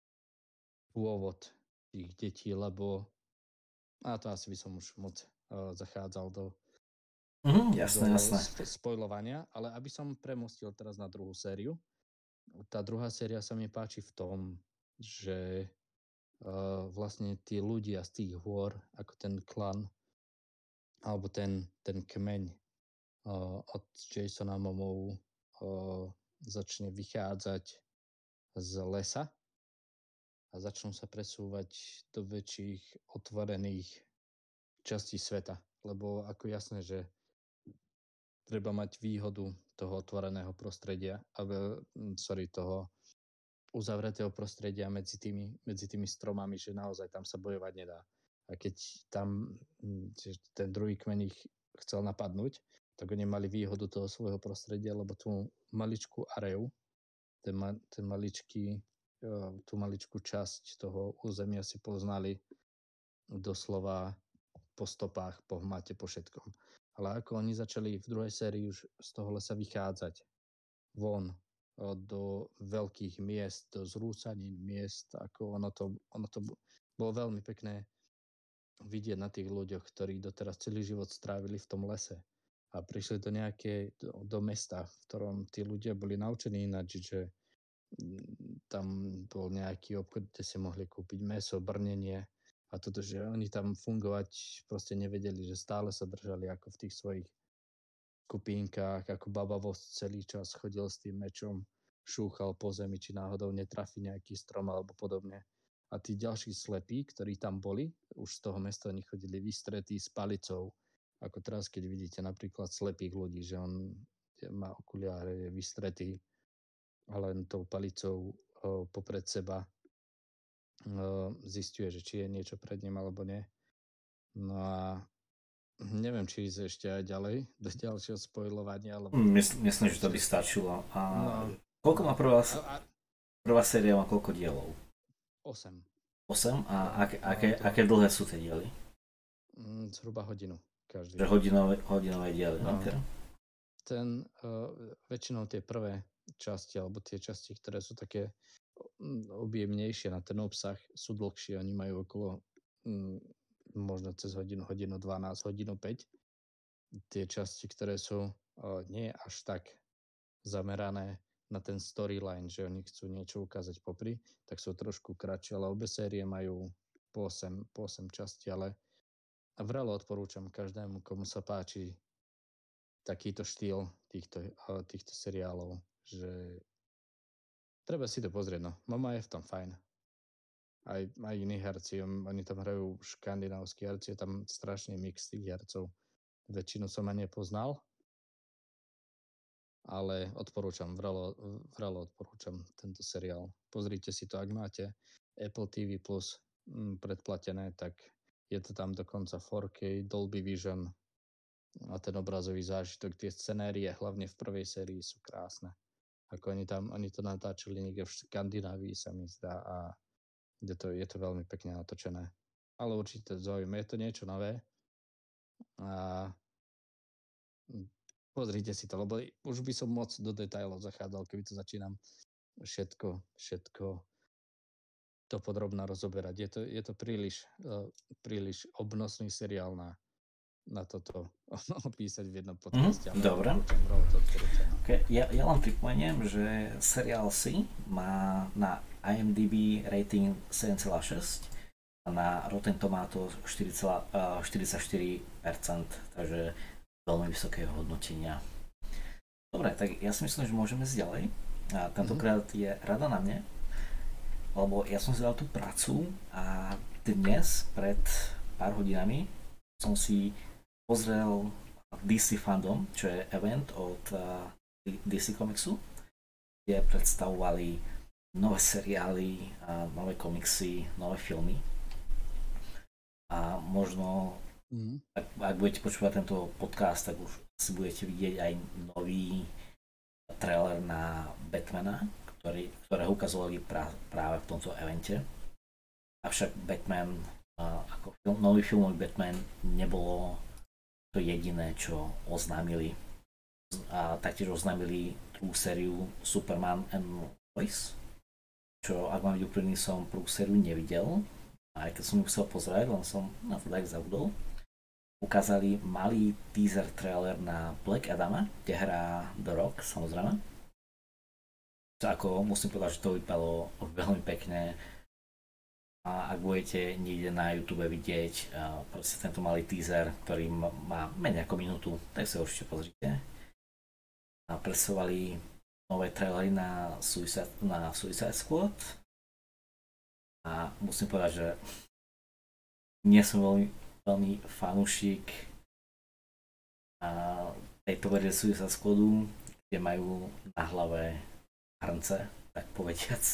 pôvod tých detí, lebo a to asi by som už moc uh, zachádzal do, mm, jasné, do jasné. sp- spojlovania, ale aby som premostil teraz na druhú sériu, tá druhá séria sa mi páči v tom, že uh, vlastne tí ľudia z tých hôr, ako ten klan, alebo ten, ten kmeň uh, od Jasona Momovu uh, začne vychádzať z lesa a začnú sa presúvať do väčších otvorených častí sveta. Lebo ako jasné, že treba mať výhodu toho otvoreného prostredia, alebo, sorry, toho uzavretého prostredia medzi tými, medzi tými stromami, že naozaj tam sa bojovať nedá. A keď tam ten druhý kmeň ich chcel napadnúť, tak oni mali výhodu toho svojho prostredia, lebo tú maličkú areu, ten, ma, ten maličký, tú maličkú časť toho územia si poznali doslova po stopách, po hmate, po všetkom. Ale ako oni začali v druhej sérii už z toho lesa vychádzať von do veľkých miest, do zrúcanín miest, ako ono to, ono to bolo veľmi pekné vidieť na tých ľuďoch, ktorí doteraz celý život strávili v tom lese a prišli do nejaké, do, do mesta, v ktorom tí ľudia boli naučení ináč, že tam bol nejaký obchod, kde si mohli kúpiť mäso, brnenie a toto, že oni tam fungovať proste nevedeli, že stále sa držali ako v tých svojich skupínkach, ako Baba Vos celý čas chodil s tým mečom, šúchal po zemi, či náhodou netrafí nejaký strom alebo podobne. A tí ďalší slepí, ktorí tam boli, už z toho mesta oni chodili vystretí s palicou, ako teraz, keď vidíte napríklad slepých ľudí, že on má okuliare, je vystretý a len tou palicou o, popred seba o, zisťuje, že či je niečo pred ním alebo nie. No a neviem, či ísť ešte aj ďalej do ďalšieho spoilovania. Lebo... Mysl, myslím, že to by stačilo. A no. Koľko má prvá, a, a... prvá séria, má koľko dielov? osem. osem? A aké, aké, to... aké dlhé sú tie diely? Mm, zhruba hodinu každý. Že hodinové, hodinové diely. No. Okay. Ten, uh, väčšinou tie prvé časti, alebo tie časti, ktoré sú také objemnejšie na ten obsah, sú dlhšie. Oni majú okolo mm, možno cez hodinu, hodinu dvanásť, hodinu päť. Tie časti, ktoré sú uh, nie až tak zamerané na ten storyline, že oni chcú niečo ukázať popri, tak sú trošku kratšie, ale obe série majú po osem, po osem časti, ale vrelo odporúčam každému, komu sa páči takýto štýl týchto, uh, týchto seriálov, že treba si to pozrieť, no. Mama je v tom fajn. Aj, aj iní herci, oni tam hrajú škandinávskí herci, je tam strašný mix tých hercov. Väčšinu som ani nepoznal, ale odporúčam, vrelo, vrelo odporúčam tento seriál. Pozrite si to, ak máte Apple tí ví plus m, predplatené, tak je to tam dokonca four ká, Dolby Vision a ten obrazový zážitok, tie scenérie, hlavne v prvej sérii, sú krásne. Ako oni tam, oni to natáčali niekde v Škandinávii, sa mi zdá, a je to, je to veľmi pekne natočené. Ale určite zaujímavé, je to niečo nové. A pozrite si to, lebo už by som moc do detailov zachádzal, keby to začínam všetko, všetko to podrobne rozoberať. Je to, je to príliš, uh, príliš obnosný seriál na, na toto opísať v jednom podcaste. Mm, dobre. Okay. Ja, ja len pripomeniem, že seriál Si má na í em dé bé rating sedem celá šesť a na Rotten Tomatoes štyridsaťštyri percent, takže veľmi vysoké hodnotenia. Dobre, tak ja si myslím, že môžeme ísť ďalej. A tentokrát je rada na mne, lebo ja som si dal tú prácu a dnes pred pár hodinami som si pozrel dé cé Fandom, čo je event od dé cé Comicsu, kde predstavovali nové seriály, nové komiksy, nové filmy. A možno, mm. ak, ak budete počúvať tento podcast, tak už si budete vidieť aj nový trailer na Batmana, ktorý, ktoré ukazovali pra, práve v tomto evente. Avšak Batman, ako film, nový filmový Batman nebolo to jediné, čo oznámili. A taktiež oznámili druhú sériu Superman and Lois, čo ak mám byť úprimný, som prvú sériu nevidel, aj keď som ju chcel pozrieť, len som na to tak zabudol. Ukázali malý teaser trailer na Black Adama, kde hrá The Rock, samozrejme. Čo ako musím povedať, že to vypadalo veľmi pekne. A ak budete niekde na YouTube vidieť uh, proste tento malý teaser, ktorý má menej ako minútu, tak sa určite pozrite. A predstavovali nové trailery na Suicide, na Suicide Squad. A musím povedať, že nie som veľmi, veľmi fanúšik a tejto verzie Suicide Squadu, kde majú na hlave hrnce, tak povediac.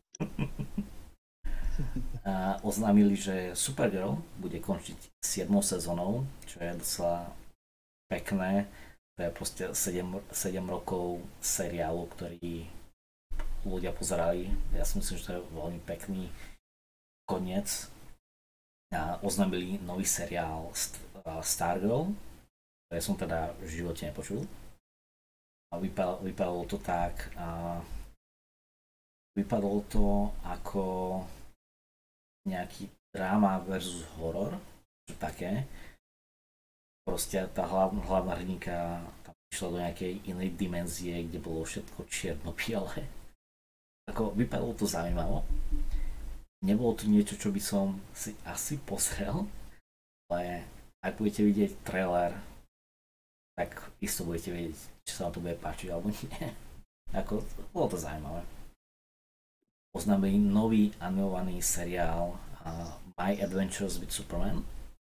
A oznámili, že Supergirl bude končiť siedmou sezónou, čo je docela pekné. To je proste sedem rokov seriálu, ktorý ľudia pozerali. Ja si myslím, že to je veľmi pekný koniec. A oznámili nový seriál Stargirl, ktorý som teda v živote nepočul. A vypadalo, vypadalo to tak, a vypadalo to ako nejaký drama versus horor, čo také. Proste tá hlavná, hlavná hrdinka tam išla do nejakej inej dimenzie, kde bolo všetko čierno-biele. Ako vypadalo to zaujímavo. Nebolo to niečo, čo by som si asi pozrel, ale ak budete vidieť trailer, tak isto budete vedieť, či sa vám to bude páčiť alebo nie. Ako, bolo to zaujímavé. Oznámili nový animovaný seriál uh, My Adventures with Superman.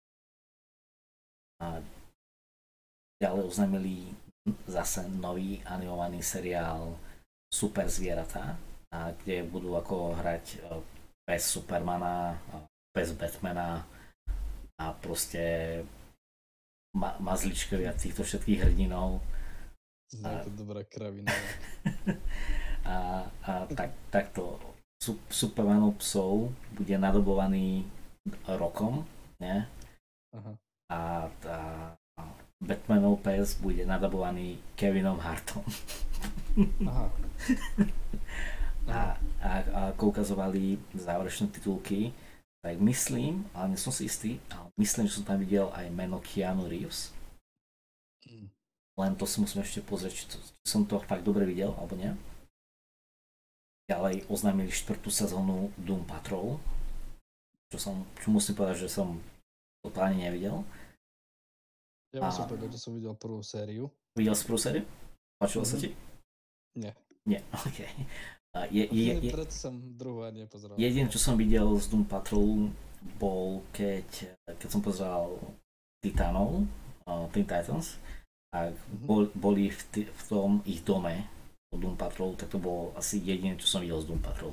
A ďalej oznámili zase nový animovaný seriál Super zvieratá, a kde budú ako hrať uh, pes Supermana, uh, pes Batmana a proste ma- mazličkovia týchto všetkých hrdinov. No, to dobrá kravina. a, a tak, takto Supermanov psov bude nadobovaný rokom, nie? Aha. A tá Batmanov pes bude nadobovaný Kevinom Hartom. Aha. a, a, a ako ukazovali záverečné titulky, tak myslím, ale nie som si istý, ale myslím, že som tam videl aj meno Keanu Reeves. Mm. Len to si musím ešte pozrieť, či, to, či som to fakt dobre videl, alebo nie. Ďalej oznámili štvrtú sezónu Doom Patrol, čo, som, čo musím povedať, že som totálne nevidel. Ja musím povedať, že som videl prvú sériu. Videl si prvú sériu? Páčilo mm-hmm. sa ti? Nie. Nie, ok. Je, je, je, preto som druhú ani nepozeral. Jediné, čo som videl z Doom Patrol, bol keď, keď som pozeral Titanov, uh, Teen Titans, a bol, boli v, t- v tom ich dome Doom Patrol, tak to bolo asi jediné, čo som videl z Doom Patrol.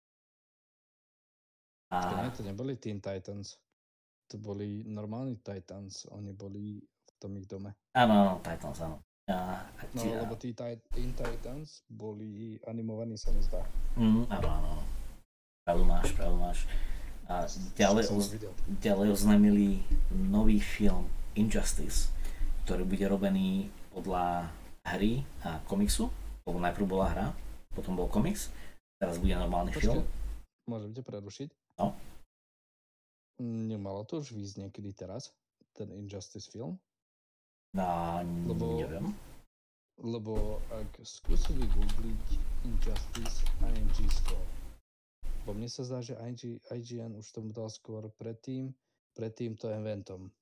A... To neboli Teen Titans, to boli normálni Titans, oni boli v tom ich dome. Áno, áno, Titans, áno. A, a no, a... lebo tí Teen Titans boli animovaní, sa mi zdá. Mm, áno, áno. Pravdu máš, pravdu máš. A ďalej, oz, ďalej oznámili nový film Injustice, ktorý bude robený podľa hry a komiksu. Lebo najprv bola hra, potom bol komiks, teraz bude normálny Počkej, film. Môžem ťa prerušiť? No. Nemalo to už výjsť niekedy teraz, ten Injustice film? No, lebo, neviem. Lebo ak skúsili googliť Injustice I N G score, bo mne sa zdá, že I G N už tomu dal skôr predtým, pred týmto eventom.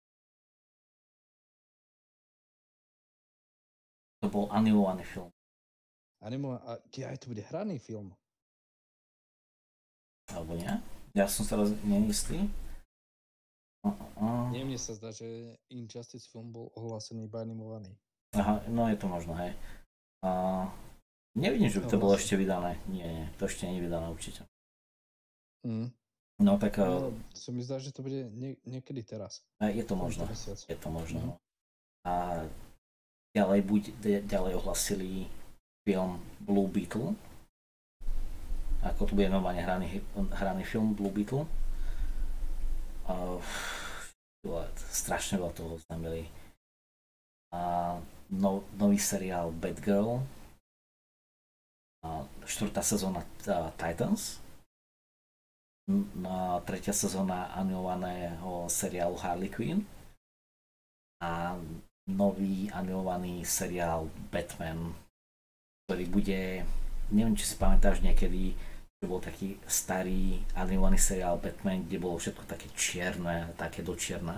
To bol animovaný film. Animovaný, a aj to bude hraný film. Alebo nie? Ja som sa raz neistý. Uh, uh. Nie, mne sa zdá, že Injustice film bol ohlásený iba animovaný. Aha, no je to možno, hej. Uh, nevidím, že by to no, bolo ešte vydané. Nie, nie, to ešte nie je vydané určite. Mm. No tak... Uh, no, sa mi zdá, že to bude nie, niekedy teraz. Je to možno, je to možno. Mm. A ďalej, buď, ďalej ohlasili film Blue Beetle, ako to bude normálne hraný, hraný film Blue Beetle. Uh, strašne veľa toho znamenali. A no, nový seriál Batgirl, a štvrtá sezóna uh, Titans, na tretia sezóna animovaného seriálu Harley Quinn a nový animovaný seriál Batman, ktorý bude, neviem či si pamätáš niekedy, že bol taký starý animovaný seriál Batman, kde bolo všetko také čierne, také do čierna.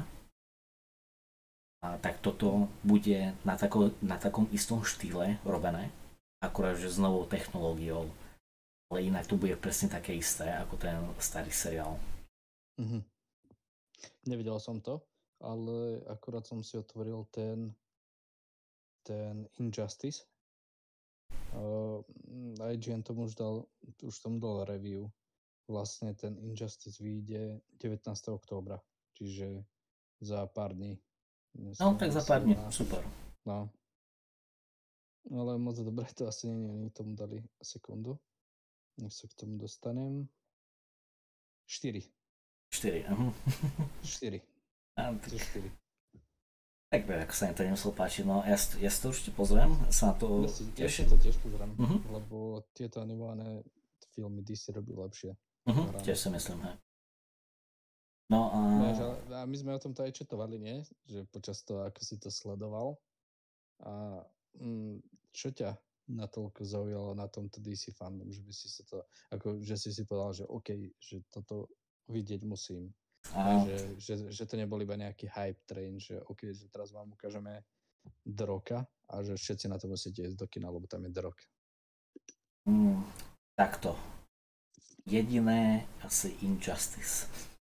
A tak toto bude na, tako, na takom istom štýle robené, akurát že s novou technológiou. Ale inak to bude presne také isté ako ten starý seriál. Mhm. Nevidel som to, ale akurát som si otvoril ten ten Injustice. Uh, I G N tomu už dal, už tomu dal review. Vlastne ten Injustice vyjde devätnásteho októbra, čiže za pár dní. No, tak za pár dní, super. No. Ale moc dobre to asi nie, oni tomu dali sekundu. Nech sa k tomu dostanem. štyri. štyri, aha. štyri. A, tak, štyri. tak ako sa mi to nemuselo páčiť, no ja, ja si to určite pozriem, sa na to Ja si, ja si teším. to tiež pozriem, Mhm. lebo tieto animované filmy dé cé robí lepšie. Uh-huh, tiež si myslím, hej. No a... Vieš, ale, a my sme o tomto aj četovali, nie? Že počas toho, ako si to sledoval. A mm, čo ťa natoľko zaujalo na tomto dé cé fandom, že by si sa to, ako, že si si povedal, že OK, že toto vidieť musím. A... Že, že, že to nebol iba nejaký hype train, že OK, že teraz vám ukážeme The Rocka a že všetci na to musíte ísť do kina, lebo tam je The Rock. Mm, takto. Jediné asi Injustice.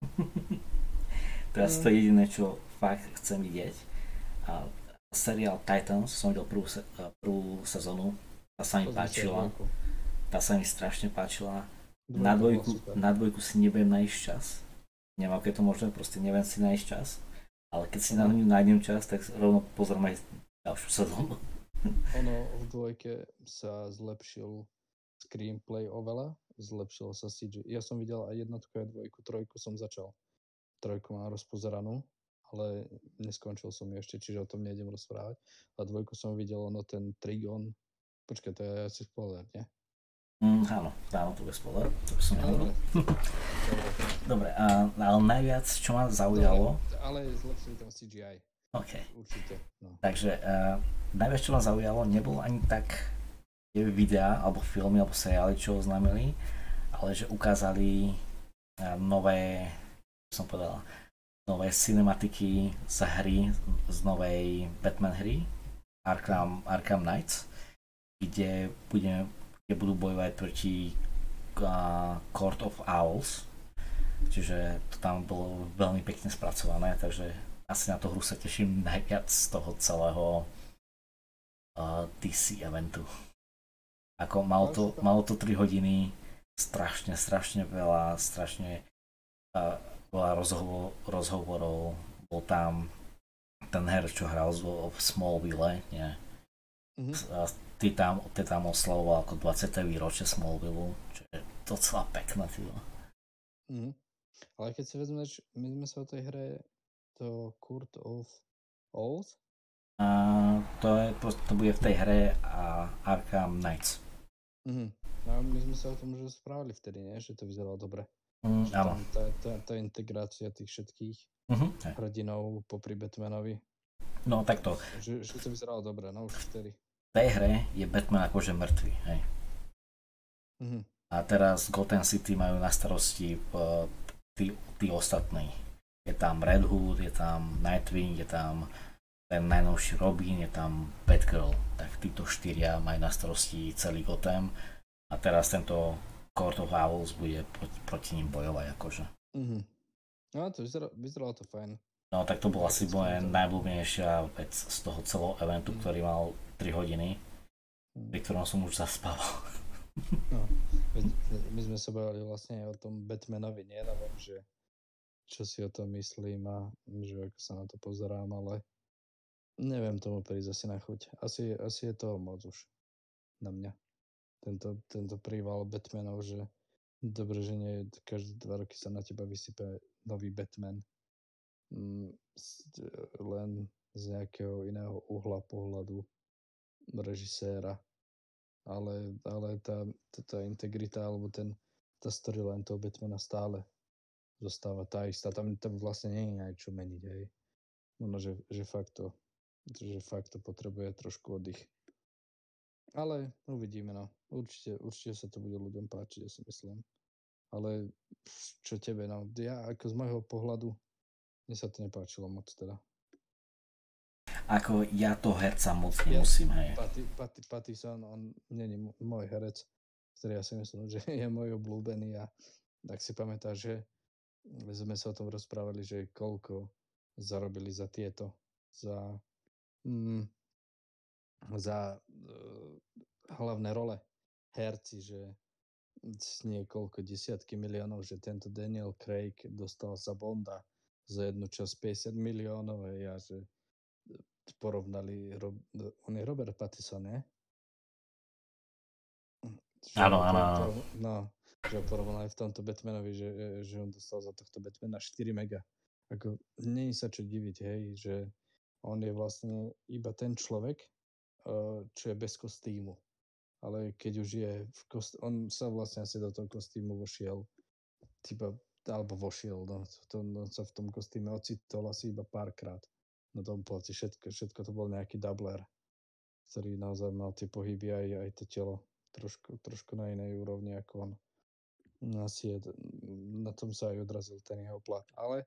Teraz mm. to je jediné, čo fakt chcem vidieť. A seriál Titans, som videl prvú, se, prvú sezónu, tá sa mi Pozri páčila. Tá sa mi strašne páčila. Dvojka na, dvojku, na dvojku si neviem nájsť čas. Neviem, ako je to možné, proste neviem si nájsť čas. Ale keď si mm. na ňu nájdem čas, tak rovno pozriem aj ďalšiu sezónu. Ono v dvojke sa zlepšil screenplay oveľa, zlepšilo sa C G. Ja som videl aj jednotku, aj dvojku, trojku som začal. Trojku mám rozpozeranú, ale neskončil som ju ešte, čiže o tom nejdem rozprávať. A dvojku som videl, ono ten Trigon. Počkaj, to je asi spoiler, nie? Mm, áno, áno, to je spoiler, to by som nehovoril. Dobre, a, ale najviac, čo ma zaujalo... Dobre, ale zlepšili tam C G I. OK. Určite. No. Takže uh, najviac, čo ma zaujalo, nebolo ani tak videá, alebo filmy, alebo seriály, čo oznámili, ale že ukázali uh, nové, som povedal, nové cinematiky z hry, z novej Batman hry, Arkham, Arkham Knights, kde, budeme, kde budú bojovať proti uh, Court of Owls, čiže to tam bolo veľmi pekne spracované, takže asi na tú hru sa teším najviac z toho celého uh, dé cé eventu. Ako malo to, malo to tri hodiny, strašne, strašne veľa, strašne uh, veľa rozhovor, rozhovorov. Bol tam ten her, čo hral v Smallville, nie? Mm-hmm. A ty tam, ty tam oslavoval ako dvadsiate výročie Smallville, čo je docela pekné. Mm-hmm. Ale keď si vezmeš, my sme sa o tej hre to Court of Owls? A to, je, to bude v tej hre uh, Arkham Knights. Mhm. A my sme sa o tom už správali vtedy, nie? Že to vyzeralo dobre. Mm, že tam tá, tá, tá integrácia tých všetkých uh-huh. hrdinov popri Batmanovi. No takto. Že, že to vyzeralo dobre, no už vtedy. V tej hre je Batman akože mŕtvý, hej. Uh-huh. A teraz Gotham City majú na starosti uh, tí, tí ostatní. Je tam Red Hood, je tam Nightwing, je tam ten najnovší Robin, je tam Batgirl. Tak títo štyria majú na starosti celý Gotham a teraz tento Court of Owls bude proti, proti ním bojovať akože. Mm-hmm. No to vyzeralo, vyzeralo to fajn. No tak to bola asi moja najblúbenejšia vec z toho celého eventu, mm. ktorý mal tri hodiny, mm. pri ktorom som už zaspával. No, my sme sa bavili vlastne o tom Batmanovi, nie? Neviem, že čo si o tom myslím a že ako sa na to pozerám, ale neviem tomu prísť asi na chuť. Asi, asi je toho moc už na mňa. Tento, tento príval Batmanov, že Dobre, že nie každé dva roky sa na teba vysype nový Batman. Mm, s- len z nejakého iného uhla pohľadu režiséra. Ale, ale tá, tá, tá integrita alebo ten, tá storyline toho Batmana stále zostáva tá istá. Tam, tam vlastne nie je aj čo meniť, hej. Možno, že, že fakt to, že fakt to potrebuje trošku oddych. Ale uvidíme, no. Určite, určite sa to bude ľuďom páčiť, ja si myslím. Ale čo tebe, no. Ja ako z môjho pohľadu, mne sa to nepáčilo moc teda. Ako ja to herca moc Ja, nemusím, hej. Patty, Patty, Pattison, on není m- môj herec, ktorý ja si myslím, že je môj obľúbený a tak si pamätáš, že sme sa o tom rozprávali, že koľko zarobili za tieto, za, mm, za uh, hlavné role herci, že niekoľko desiatky miliónov, že tento Daniel Craig dostal za Bonda za jednu časť päťdesiat miliónov hej, a že porovnali, Rob, on je Robert Pattinson, ne? Že Áno, ho áno, por, áno. por, no, že ho porovnali v tomto Batmanovi, že, že on dostal za tohto Batmana štyri mega. Ako, nie sa čo diviť, hej, že on je vlastne iba ten človek, uh, čo je bez kostýmu. Ale keď už je v kost... on sa vlastne asi do toho kostýmu vošiel typa, alebo vošiel, no, to, no, sa v tom kostýme ocitol asi iba párkrát na tom placi. Všetko, všetko to bol nejaký dubler, ktorý naozaj mal tie pohyby aj, aj to telo trošku, trošku na inej úrovni ako on. Asi je, na tom sa aj odrazil ten jeho plat. Ale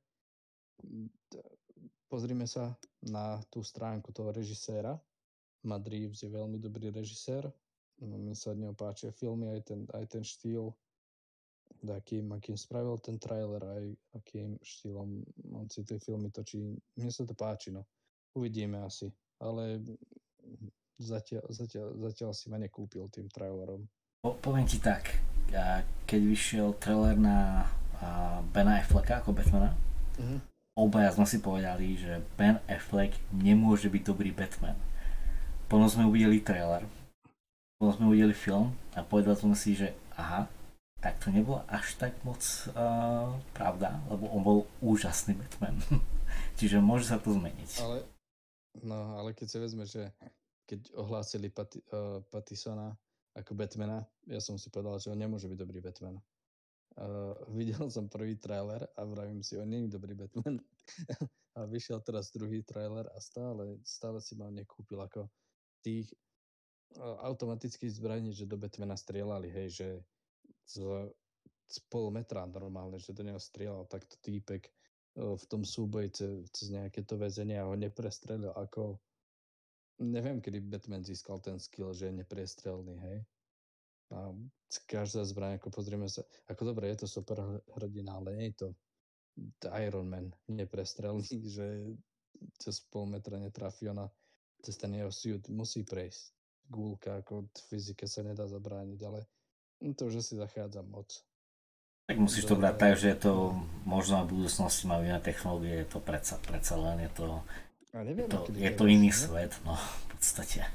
pozrime sa na tú stránku toho režiséra. Matt Reeves je veľmi dobrý režisér. Mne sa od neho páčia filmy, aj ten, aj ten štýl, akým, akým spravil ten trailer, aj akým štýlom on si tie filmy točí. Mne sa to páči, no. Uvidíme asi. Ale zatiaľ, zatiaľ, zatiaľ si ma nekúpil tým trailerom. Po, poviem ti tak, keď vyšiel trailer na Bena Afflecka ako Batmana, Mhm. obaja sme si povedali, že Ben Affleck nemôže byť dobrý Batman. Potom sme uvideli trailer, potom sme uvideli film a povedali sme si, že aha, tak to nebolo až tak moc uh, pravda, lebo on bol úžasný Batman. Čiže môže sa to zmeniť. Ale, no, ale keď si vezme, že keď ohlásili Pati, uh, Pattisona ako Batmana, ja som si povedal, že on nemôže byť dobrý Batman. Uh, videl som prvý trailer a vravím si, on nie je dobrý Batman. A vyšiel teraz druhý trailer a stále, stále si ma nekúpil ako tých uh, automatických zbraní, že do Batmana strieľali, hej, že z, z pol metra normálne, že do neho strieľal takto týpek uh, v tom súboji cez, cez nejaké to väzenie a ho neprestrelil ako neviem, kedy Batman získal ten skill, že je nepriestrelný, hej. A každá zbraň, ako pozrieme sa, ako dobre, je to super hrdina, ale nie je to Iron Man neprestrelný, že cez pol metra netrafí ona, cez ten jeho suit musí prejsť. Gúlka, ako v fyzike sa nedá zabrániť, ale to, že si zachádza moc. Tak musíš to Do brať tak, detailu. že je to No. možno v budúcnosti majú iné technológie, je to predsa, predsa len je to, A je neviem, to, kedy je to to iný ne? svet, no v podstate.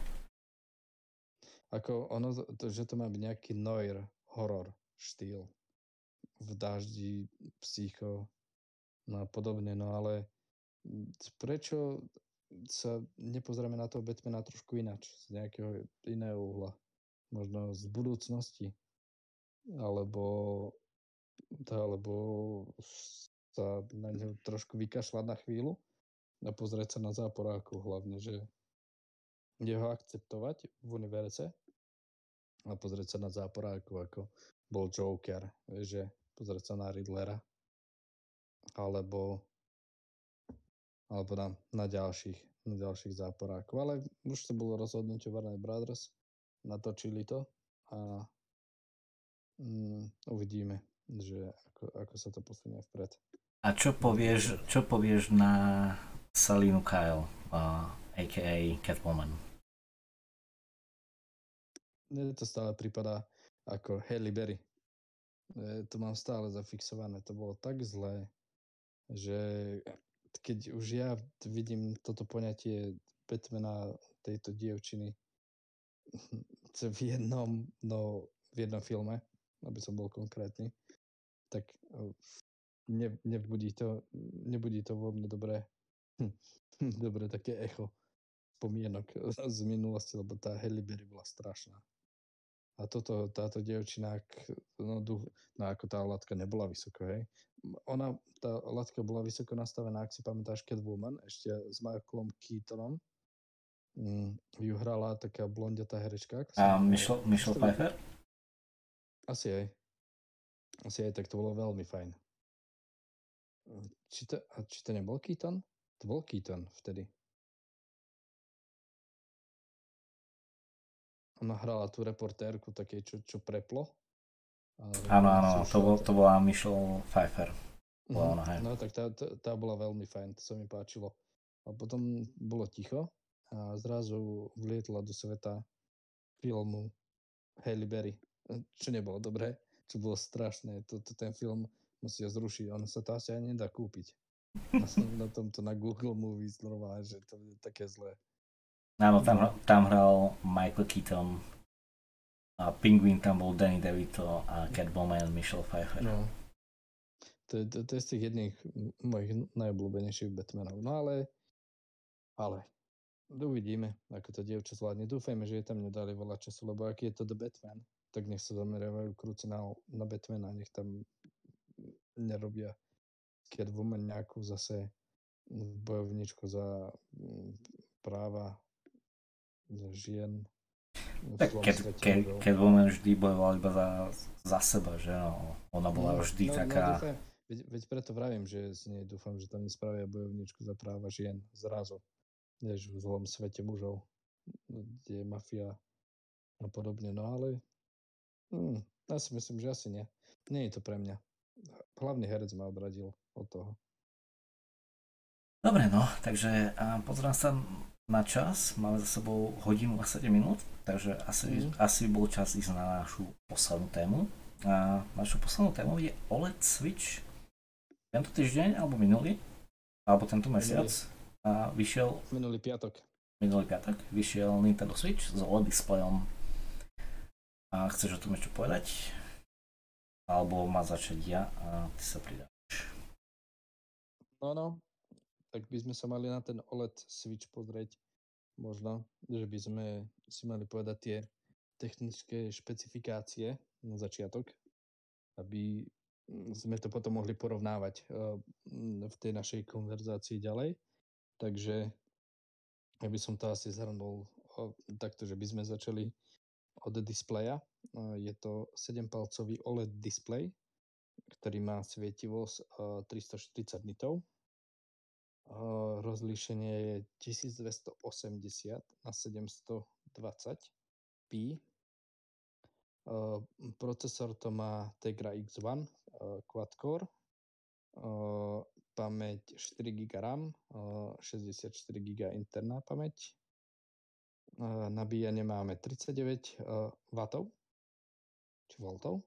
Ako ono, to, že to má byť nejaký noir horor štýl. V daždi, psycho, no a podobne, no ale prečo sa nepozrieme na toho Batmana trošku ináč, z nejakého iného uhla? Možno z budúcnosti, alebo, alebo sa na ňu trošku vykašľať na chvíľu a pozrieť sa na záporáku hlavne, že jeho akceptovať v univerze a pozrieť sa na záporáku, ako bol Joker, že pozrieť sa na Riddlera, alebo alebo na, na ďalších, na ďalších záporákov. Ale už to bolo rozhodnutie Warner Brothers, natočili to a mm, uvidíme, že ako, ako sa to posunie vpred. A čo povieš, čo povieš na Salinu Kyle, uh, a ká a. Catwoman? Mne to stále prípada ako Halle Berry. E, to mám stále zafixované. To bolo tak zlé, že keď už ja vidím toto poňatie Batmana tejto dievčiny v jednom, no, v jednom filme, aby som bol konkrétny, tak ne, nebudí, to, nebudí to vo mne dobré, dobré také echo spomienok z minulosti, lebo tá Halle Berry bola strašná. A toto, táto dievčina, no, no ako tá latka nebola vysoko, hej. Ona, tá latka bola vysoko nastavená, ak si pamätáš Catwoman, ešte s Michaelom Keatonom. Mm, ju hrala taká blondiatá herečka. A Michelle, Michelle Pfeiffer? Asi aj. Asi aj, tak to bolo veľmi fajn. Či to, a či to nebol Keaton? To bol Keaton vtedy. Ona hrala tú reportérku také, čo, čo preplo. Áno, áno, to, bol, to bola Michelle Pfeiffer. Bola ona, hej. No tak tá, tá, tá bola veľmi fajn, to sa mi páčilo. A potom bolo ticho a zrazu vlietla do sveta filmu Halle Berry, čo nebolo dobré, čo bolo strašné. Toto ten film musia zrušiť, ono sa to asi aj nedá kúpiť. Na, na tomto, na Google Movies normálne, že to je také zlé. Áno, tam, tam hral Michael Keaton, a Penguin tam bol Danny DeVito a Catwoman Michelle Pfeiffer. No. To je, to, to je z tých jedných mojich najobľúbenejších Batmanov. No ale, ale uvidíme, ako to dievča zvládne. Dúfajme, že jej tam nedali veľa času, lebo ak je to The Batman, tak nech sa zameriavajú krúci na, na Batmana, nech tam nerobia Catwoman nejakú zase bojovničku za práva žien. Tak Catwoman vždy bojoval iba za, za seba, že no, ona bola no, vždy no, taká... No, dúfam, veď, veď preto vravím, že z nej dúfam, že tam nespravia bojovničku za práva žien zrazu. Než v zlom svete mužov, kde je mafia a podobne, no ale hm, ja si myslím, že asi nie. Nie je to pre mňa. Hlavný herec ma odradil od toho. Dobre, no, takže pozerám sa na čas, máme za sebou hodinu a sedem minút, takže asi, mm. asi by bol čas ísť na našu poslednú tému. A našu poslednú tému je ó el é dé Switch. Tento týždeň, alebo minulý, alebo tento mesiac a vyšiel... Minulý piatok. Minulý piatok vyšiel Nintendo Switch s ó el é dé displejom. A chceš o tom ešte povedať? Alebo má začať ja a ty sa pridáš. No, no. Tak by sme sa mali na ten ó el é dé Switch pozrieť. Možno, že by sme si mali povedať tie technické špecifikácie na začiatok, aby sme to potom mohli porovnávať v tej našej konverzácii ďalej. Takže ja by som to asi zhrnul takto, že by sme začali od displeja. Je to sedempalcový ó el é dé displej, ktorý má svietivosť tristoštyridsať nitov. Rozlíšenie je tisícdvestoosemdesiat na sedemstodvadsať pí. Procesor to má Tegra iks jeden quad-core. Pamäť štyri giga RAM, šesťdesiatštyri giga interná pamäť. Nabíjanie máme tridsaťdeväť wattov. Či voltov?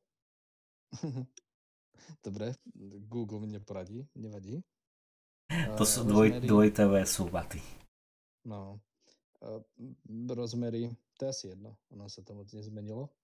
Dobre, Google mi neporadí, nevadí. To sú dvoj, dvojité V sú waty. No, rozmery, to je asi jedno, ono sa to moc nezmenilo.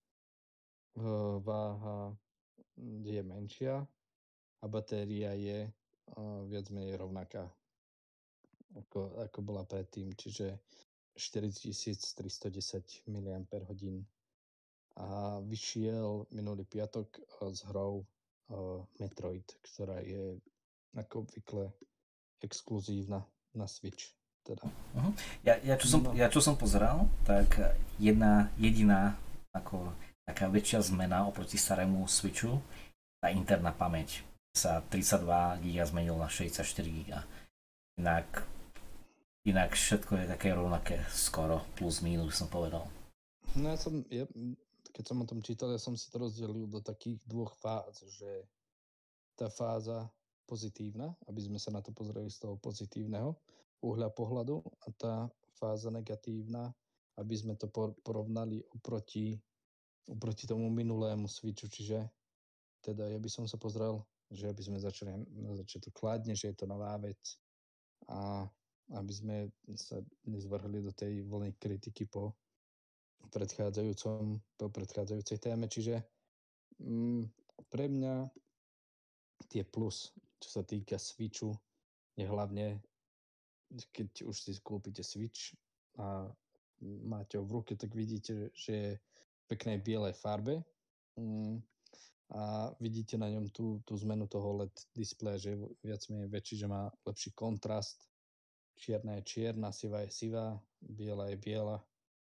Váha je menšia a batéria je viac menej rovnaká ako, ako bola predtým, čiže štyritisíctristodesať miliampérhodín. A vyšiel minulý piatok s hrou Metroid, ktorá je ako obvykle exkluzívna na Switch. Teda. Uh-huh. Ja, ja, čo som, no. ja čo som pozeral, tak jedna jediná ako taká väčšia zmena oproti starému Switchu, tá interná pamäť sa tridsaťdva giga zmenil na šesťdesiatštyri giga. Inak, inak všetko je také rovnaké skoro, plus minus som povedal. No ja som, ja, keď som o tom čítal, ja som si to rozdelil do takých dvoch fáz, že tá fáza pozitívna, aby sme sa na to pozreli z toho pozitívneho uhľa pohľadu, a tá fáza negatívna, aby sme to porovnali oproti, oproti tomu minulému Switchu, čiže teda ja by som sa pozrel, že aby sme začali na začiatok kladne, že je to nová vec a aby sme sa nezvrhli do tej vlny kritiky po predchádzajúcom, po predchádzajúcej téme, čiže mm, pre mňa tie plus, čo sa týka Switchu, je hlavne, keď už si kúpite Switch a máte ho v ruke, tak vidíte, že je v peknej bielej farbe mm, a vidíte na ňom tú, tú zmenu toho el é dé displeja, že je viac menej väčší, že má lepší kontrast. Čierna je čierna, sivá je sivá, biela je biela.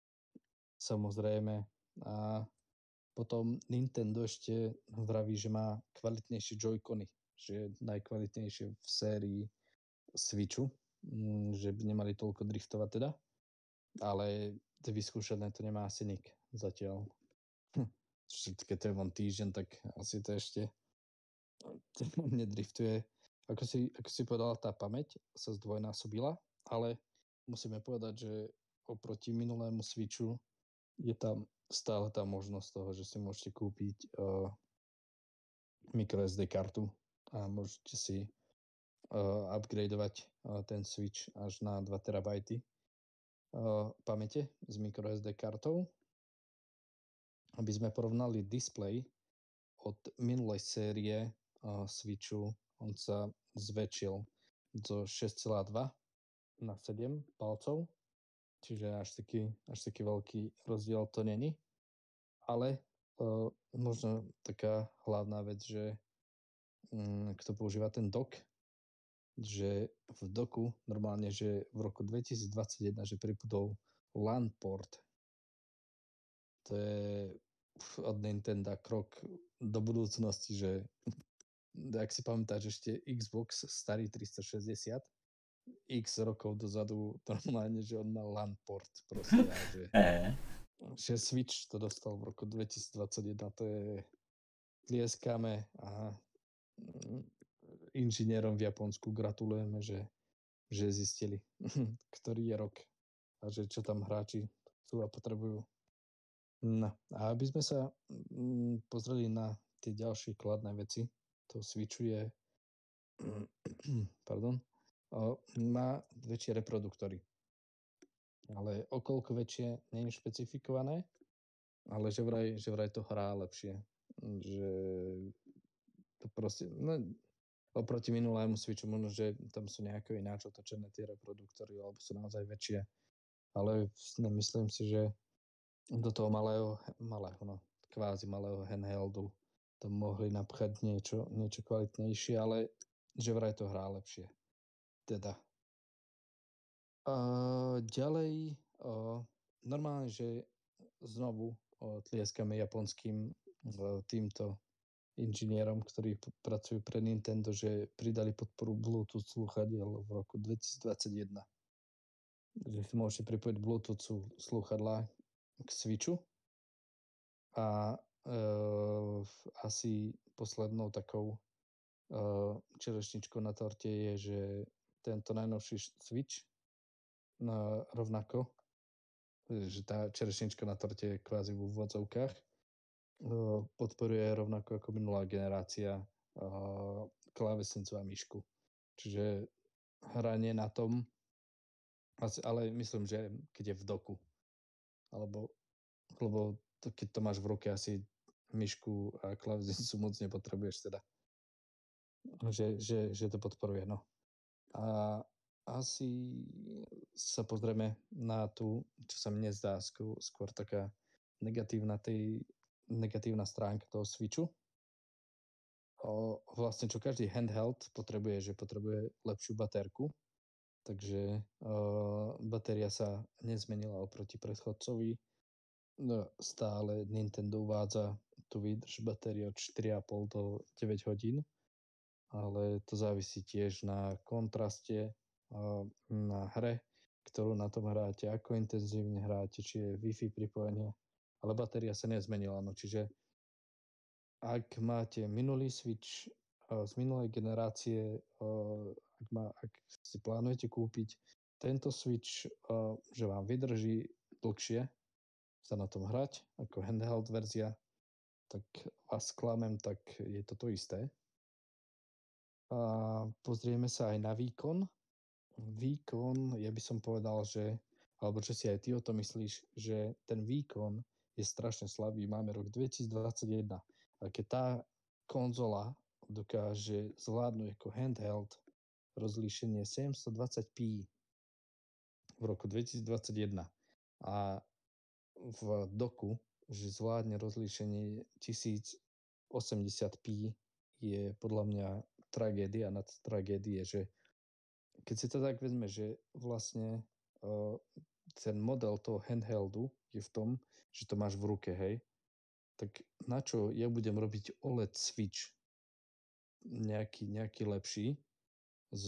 Samozrejme. A potom Nintendo ešte vraví, že má kvalitnejšie Joy-Cony, že je najkvalitnejšie v sérii Switchu, že by nemali toľko driftovať teda, ale vyskúšané to nemá asi nik zatiaľ. Keď to je von týždeň, tak asi to ešte nedriftuje. Ako si, ako si povedala, tá pamäť sa zdvojnásobila, ale musíme povedať, že oproti minulému Switchu je tam stále tá možnosť toho, že si môžete kúpiť uh, microSD kartu a môžete si uh, upgradeovať uh, ten Switch až na dva terabajty uh, pamäte s microSD kartou. Aby sme porovnali displej od minulej série uh, Switchu, on sa zväčšil zo šesť celá dva na sedem palcov, čiže až taký, až taký veľký rozdiel to není. Ale uh, možno taká hlavná vec, že um, kto používa ten dock, že v doku normálne, že v roku dvetisícdvadsaťjeden, že pribudol LAN port. To je od Nintendo krok do budúcnosti, že ak si pamätáš ešte Xbox starý tristošesťdesiat, x rokov dozadu normálne, že on mal LAN port proste a že, že Switch to dostal v roku dvetisícdvadsaťjeden, to je tlieskame a inžinierom v Japonsku gratulujeme, že, že zistili, ktorý je rok a že čo tam hráči chcú a potrebujú. No a aby sme sa mm, pozreli na tie ďalšie kladné veci, to Switchu je pardon, o, má väčšie reproduktory. Ale okolko väčšie nie je špecifikované, ale že vraj, že vraj to hrá lepšie. Že to proste, no, oproti minulému Switchu možno, že tam sú nejako ináč otočené tie reproduktory, alebo sú naozaj väčšie. Ale myslím si, že do toho malého, malého, no, kvázi malého handheldu to mohli napchať niečo, niečo kvalitnejšie, ale že vraj to hrá lepšie. Teda. Uh, ďalej, uh, normálne, že znovu uh, tlieskame japonským uh, týmto inžinierom, ktorí p- pracujú pre Nintendo, že pridali podporu Bluetooth slúchadiel v roku dvetisícdvadsaťjeden. Že si môžete pripojiť Bluetooth slúchadlá k Switchu a uh, asi poslednou takou uh, čerešničkou na torte je, že tento najnovší Switch uh, rovnako, že tá čerešnička na torte je kvázi v úvodzovkách, uh, podporuje rovnako ako minulá generácia uh, klávesnicu a myšku. Čiže hranie na tom, asi, ale myslím, že keď je v doku, alebo lebo to, keď to máš v ruke, asi myšku a klávesnicu moc nepotrebuješ teda. Že, že, že to podporuje, no. A asi sa pozrieme na tú, čo sa mne zdá skôr, skôr taká negatívna, tej, negatívna stránka toho Switchu. O, vlastne, čo každý handheld potrebuje, že potrebuje lepšiu batérku. Takže o, batéria sa nezmenila oproti predchodcovi. No, stále Nintendo uvádza tú výdrž batérie od štyri a pol do deväť hodín, ale to závisí tiež na kontraste, na hre, ktorú na tom hráte, ako intenzívne hráte, či je Wi-Fi pripojenie, ale batéria sa nezmenila, no čiže ak máte minulý Switch z minulej generácie, ak, má, ak si plánujete kúpiť tento Switch, že vám vydrží dlhšie sa na tom hrať ako handheld verzia, tak vás sklamem, tak je to to isté. A pozrieme sa aj na výkon. Výkon, ja by som povedal, že, alebo čo si aj ty o tom myslíš, že ten výkon je strašne slabý. Máme rok dvetisícdvadsaťjeden a A keď tá konzola dokáže zvládnuť ako handheld rozlíšenie sedemstodvadsať pí v roku dvetisícdvadsaťjeden a v doku, že zvládne rozlíšenie tisícosemdesiat pí, je podľa mňa tragédia nad tragédie, že keď si to tak vezme, že vlastne uh, ten model toho handheldu je v tom, že to máš v ruke, hej, tak na čo ja budem robiť ó el é dé switch nejaký, nejaký lepší s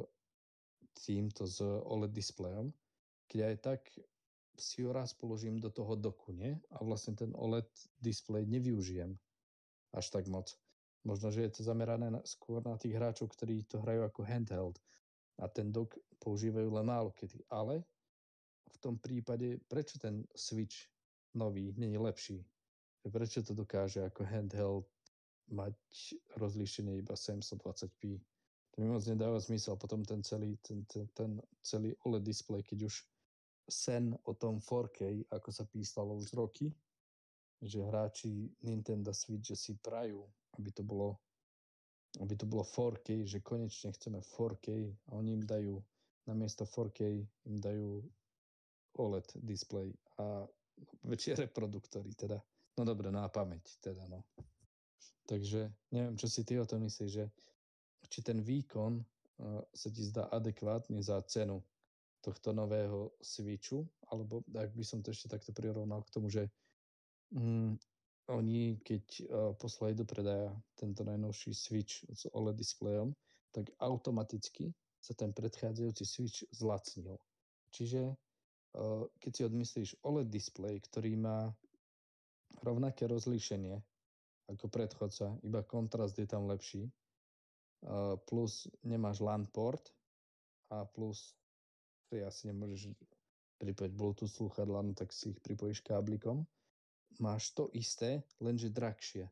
týmto, s ó el é dé displejom, keď aj tak si ho raz položím do toho doku, nie? A vlastne ten ó el é dé displej nevyužijem až tak moc. Možno, že je to zamerané na, skôr na tých hráčov, ktorí to hrajú ako handheld a ten dok používajú len málo kedy. Ale v tom prípade, prečo ten Switch nový nie je lepší? Prečo to dokáže ako handheld mať rozlíšenie iba sedemstodvadsať pí? To mi moc nedáva zmysel. Potom ten celý, ten, ten, ten celý ó el é dé displej, keď už sen o tom four ká, ako sa písalo už roky, že hráči Nintendo Switch, že si prajú, aby to bolo aby to bolo four ká, že konečne chceme four ká a oni im dajú namiesto four ká im dajú ó el é dé display a väčšie reproduktory teda. No dobre, na pamäť teda, no. Takže neviem, čo si ty o tom myslíš, že či ten výkon uh, sa ti zdá adekvátny za cenu tohto nového Switchu, alebo ak by som to ešte takto prirovnal k tomu, že mm, oni keď uh, poslali do predaja tento najnovší Switch s ó el é dé displejom, tak automaticky sa ten predchádzajúci Switch zlacnil. Čiže uh, keď si odmyslíš ó el é dé displej, ktorý má rovnaké rozlíšenie ako predchodca, iba kontrast je tam lepší, uh, plus nemáš LAN port a plus ty asi nemôžeš pripojiť Bluetooth slúchadlá, no tak si ich pripojíš káblikom. Máš to isté, lenže drahšie.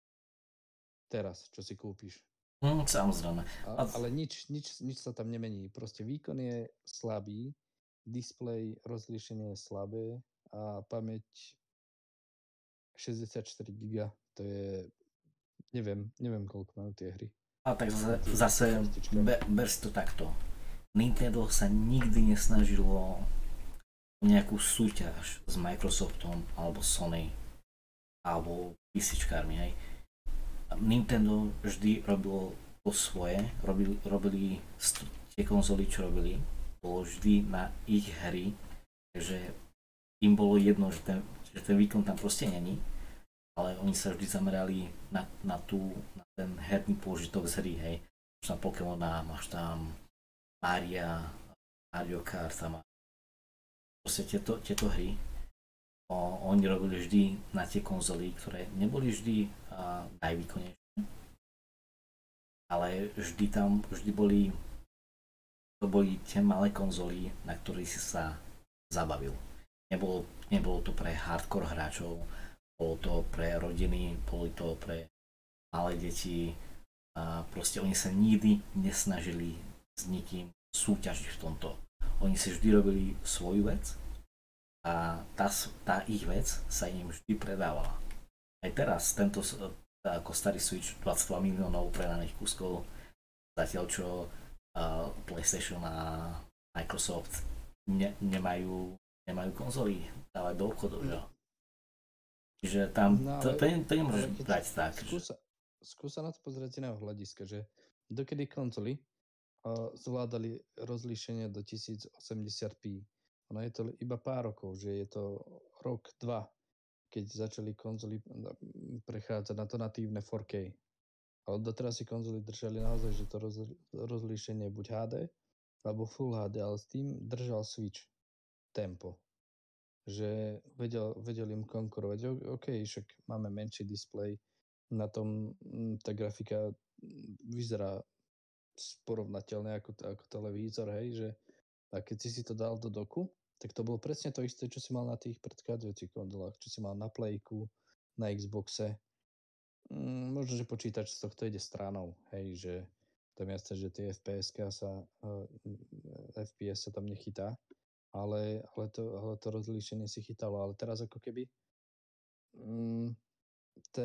Teraz, čo si kúpiš. Mm, samozrejme. A, ale nič, nič, nič sa tam nemení. Proste výkon je slabý, displej, rozlíšenie je slabé a pamäť šesťdesiatštyri giga, to je, neviem, neviem koľko majú tie hry. A tak zase, zase be, ber si to takto. Nintendo sa nikdy nesnažilo nejakú súťaž s Microsoftom alebo Sony alebo písičkármi, hej. Nintendo vždy robilo to svoje, robili, robili tie konzoly, čo robili, bolo vždy na ich hry, takže im bolo jedno, že ten, že ten výkon tam proste není, ale oni sa vždy zamerali na, na, tú, na ten herný pôžitok z hry, hej. Máš tam Pokémona, máš tam Maria, Mario Kart, tam proste tieto, tieto hry. O, oni robili vždy na tie konzoly, ktoré neboli vždy uh, najvýkonnejšie, ale vždy tam, vždy boli, to boli tie malé konzoly, na ktorých si sa zabavil. Nebolo, nebolo to pre hardcore hráčov, bolo to pre rodiny, bolo to pre malé deti a proste oni sa nikdy nesnažili s nikým súťažiť v tomto. Oni si vždy robili svoju vec a tá, tá ich vec sa im vždy predávala. Aj teraz tento ako starý Switch dvadsaťdva miliónov predaných kúskov, zatiaľ čo uh, PlayStation a Microsoft ne, nemajú, nemajú konzoly dávať do obchodov, že? Čiže tam no, to, to, to nemôžeš brať tak. Skúsa, skúsa na to pozrieť z iného hľadiska, že dokedy konzoly uh, zvládali rozlíšenie do tisícosemdesiat pí. Ono je to iba pár rokov, že je to rok, dva, keď začali konzoly prechádzať na to natívne four ká. Ale doteraz si konzoly držali naozaj, že to roz, rozlíšenie buď há dé alebo Full há dé, ale s tým držal Switch tempo. Že vedel, vedel im konkurovať. OK, však máme menší displej, na tom tá grafika vyzerá porovnateľne ako, ako televízor, hej, že a keď si si to dal do doku, tak to bolo presne to isté, čo si mal na tých predchádzajúcich konzolách, čo si mal na Playku, na Xboxe. Mm, možno, že počítač z tohto ide stranou, hej, že tam jasne, že tie ef pé eska sa, uh, ef pé es sa tam nechytá, ale, ale, to, ale to rozlíšenie si chytalo, ale teraz ako keby mm, ten,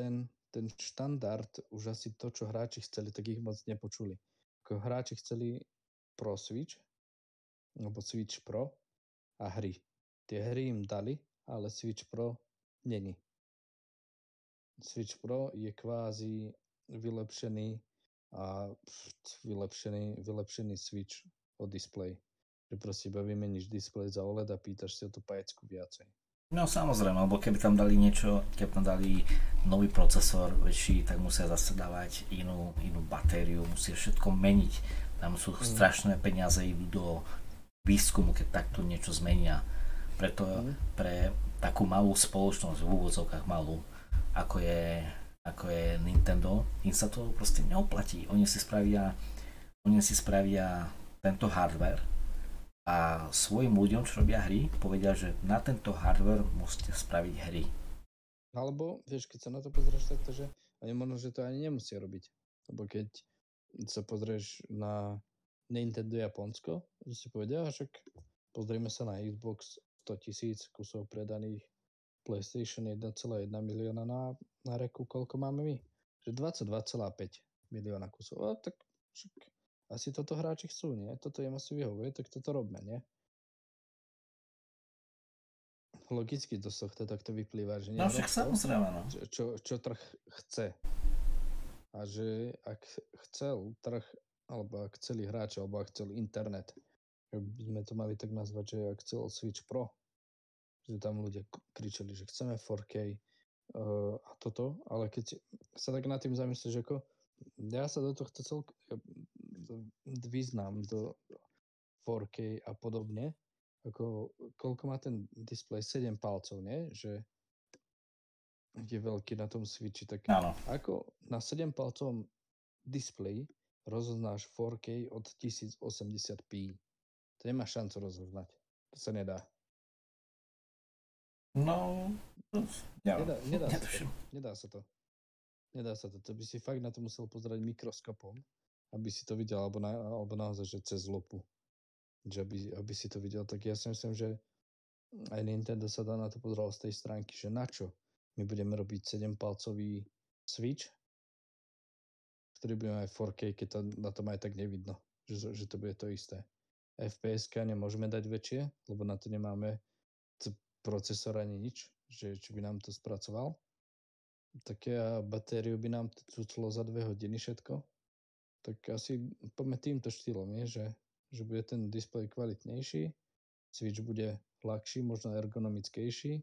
ten štandard, už asi to, čo hráči chceli, tak ich moc nepočuli. Ako hráči chceli Pro Switch, alebo Switch Pro a hry. Tie hry im dali, ale Switch Pro není. Switch Pro je kvázi vylepšený a pff, vylepšený, vylepšený Switch o display. Že proste iba vymeníš display za ó el é dé a pýtaš si o to pajecku viacej. No samozrejme, lebo keby tam dali niečo, keby tam dali nový procesor väčší, tak musia zase dávať inú, inú batériu, musia všetko meniť. Tam sú mm. strašné peniaze, idú do výskumu, keď takto niečo zmenia. Preto mm. pre takú malú spoločnosť, v úvodzovkách malú, ako je, ako je Nintendo, im sa to proste neoplatí. Oni si spravia, oni si spravia tento hardware a svojim ľuďom, čo robia hry, povedia, že na tento hardware musíte spraviť hry. Alebo, vieš, keď sa na to pozrieš takto, že oni možno, že to ani nemusia robiť. Lebo keď sa pozrieš na Nintendo Japonsko, že si povedia, však pozrieme sa na Xbox sto tisíc kusov predaných, PlayStation jeden celá jeden milióna na, na reku, koľko máme my? Že dvadsaťdva celá päť milióna kusov. A tak však asi toto hráči chcú, nie? Toto im asi vyhovuje, tak toto robme, nie? Logicky to z tohto takto vyplýva, že nie? No však samozrejme, no. Čo, čo trh chce. A že ak chcel trh, alebo ak chceli hráči, alebo ak chcel internet, by sme to mali tak nazvať, že ak chcel Switch Pro, že tam ľudia kričali, že chceme four K uh, a toto, ale keď sa tak nad tým zamyslíš, ako ja sa do tohto celkom význam do four K a podobne, ako koľko má ten displej, sedem palcov, nie? Že je veľký na tom Switchi, tak Áno. ako na sedem palcovom displeji rozoznáš four K od tisíc osemdesiat pí. To nemá šancu rozoznať. To sa nedá. No, ja, nedá, nedá, ja sa to. nedá sa to. Nedá sa to. To by si fakt na to musel pozerať mikroskopom, aby si to videl, alebo, na, alebo naozaj, že cez lupu. Že aby, aby si to videl. Tak ja si myslím, že aj Nintendo sa dá na to pozeral z tej stránky, že na čo my budeme robiť sedempalcový Switch, ktorý bude aj four K, keď to na tom aj tak nevidno, že, že to bude to isté. ef pé eska nemôžeme dať väčšie, lebo na to nemáme t- procesor ani nič, že či by nám to spracoval. Tak a batériu by nám to cuclo za dve hodiny všetko. Tak asi poďme týmto štýlom, nie? Že, že bude ten displej kvalitnejší, Switch bude ľahší, možno ergonomickejší.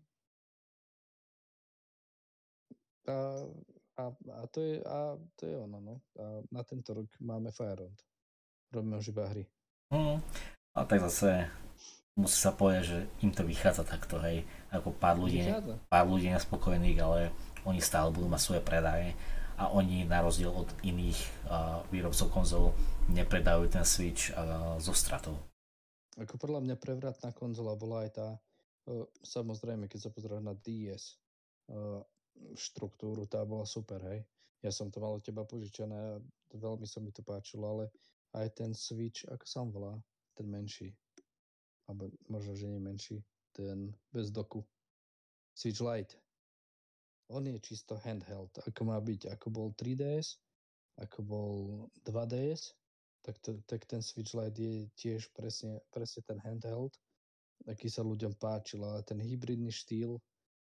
A, a, a, to je, a to je ono, no. A na tento rok máme Fire Round. Robíme už iba hry. Mm, a tak zase musí sa povedať, že im to vychádza takto, hej. Ako pár ľudí, pár ľudí nespokojných, ale oni stále budú mať svoje predaje a oni na rozdiel od iných uh, výrobcov konzol nepredajú ten Switch uh, zo stratou. Ako podľa mňa prevratná konzola bola aj tá, uh, samozrejme, keď sa pozrieš na dé es, uh, štruktúru, tá bola super, hej. Ja som to mal od teba požičané a veľmi sa mi to páčilo, ale aj ten Switch, ako sa on volá, ten menší, alebo možno, že nie menší, ten bez doku, Switch Lite. On je čisto handheld, ako má byť, ako bol tri dé es, ako bol dva dé es, tak, to, tak ten Switch Lite je tiež presne, presne ten handheld, aký sa ľuďom páčil, ale ten hybridný štýl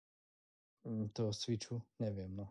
toho Switchu, neviem, no.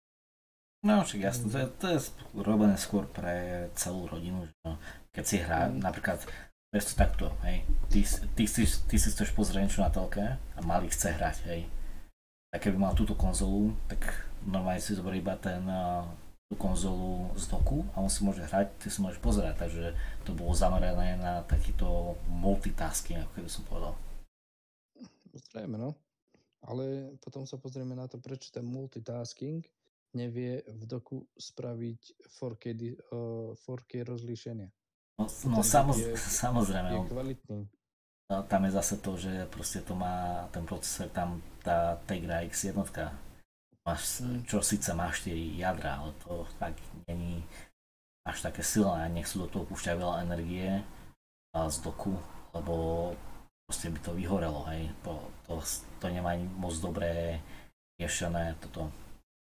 No však jasne, to je, to je robené skôr pre celú rodinu, že no, keď si hrá, mm. napríklad, vieš to takto, hej, ty, ty, ty, ty si chceš pozrieť niečo na telke a malý chce hrať, hej. A keby mal túto konzolu, tak normálne si zoberie iba ten, tú konzolu z doku a on si môže hrať, ty si môžeš pozerať, takže to bolo zamerané na takýto multitasking, ako keby som povedal. Zrejme, no. Ale potom sa pozrieme na to, prečo ten multitasking nevie v doku spraviť four K, uh, four K rozlíšenie. No, no samoz, je, samozrejme. Je kvalitný. No, tam je zase to, že proste to má ten procesor, tam tá Tegra X jednotka, máš, hmm. čo síce má štyri jadra, ale to tak není až také silné, nech sú do toho púšťať veľa energie z doku, lebo proste by to vyhorelo, hej, to, to, to nemá moc dobré riešené toto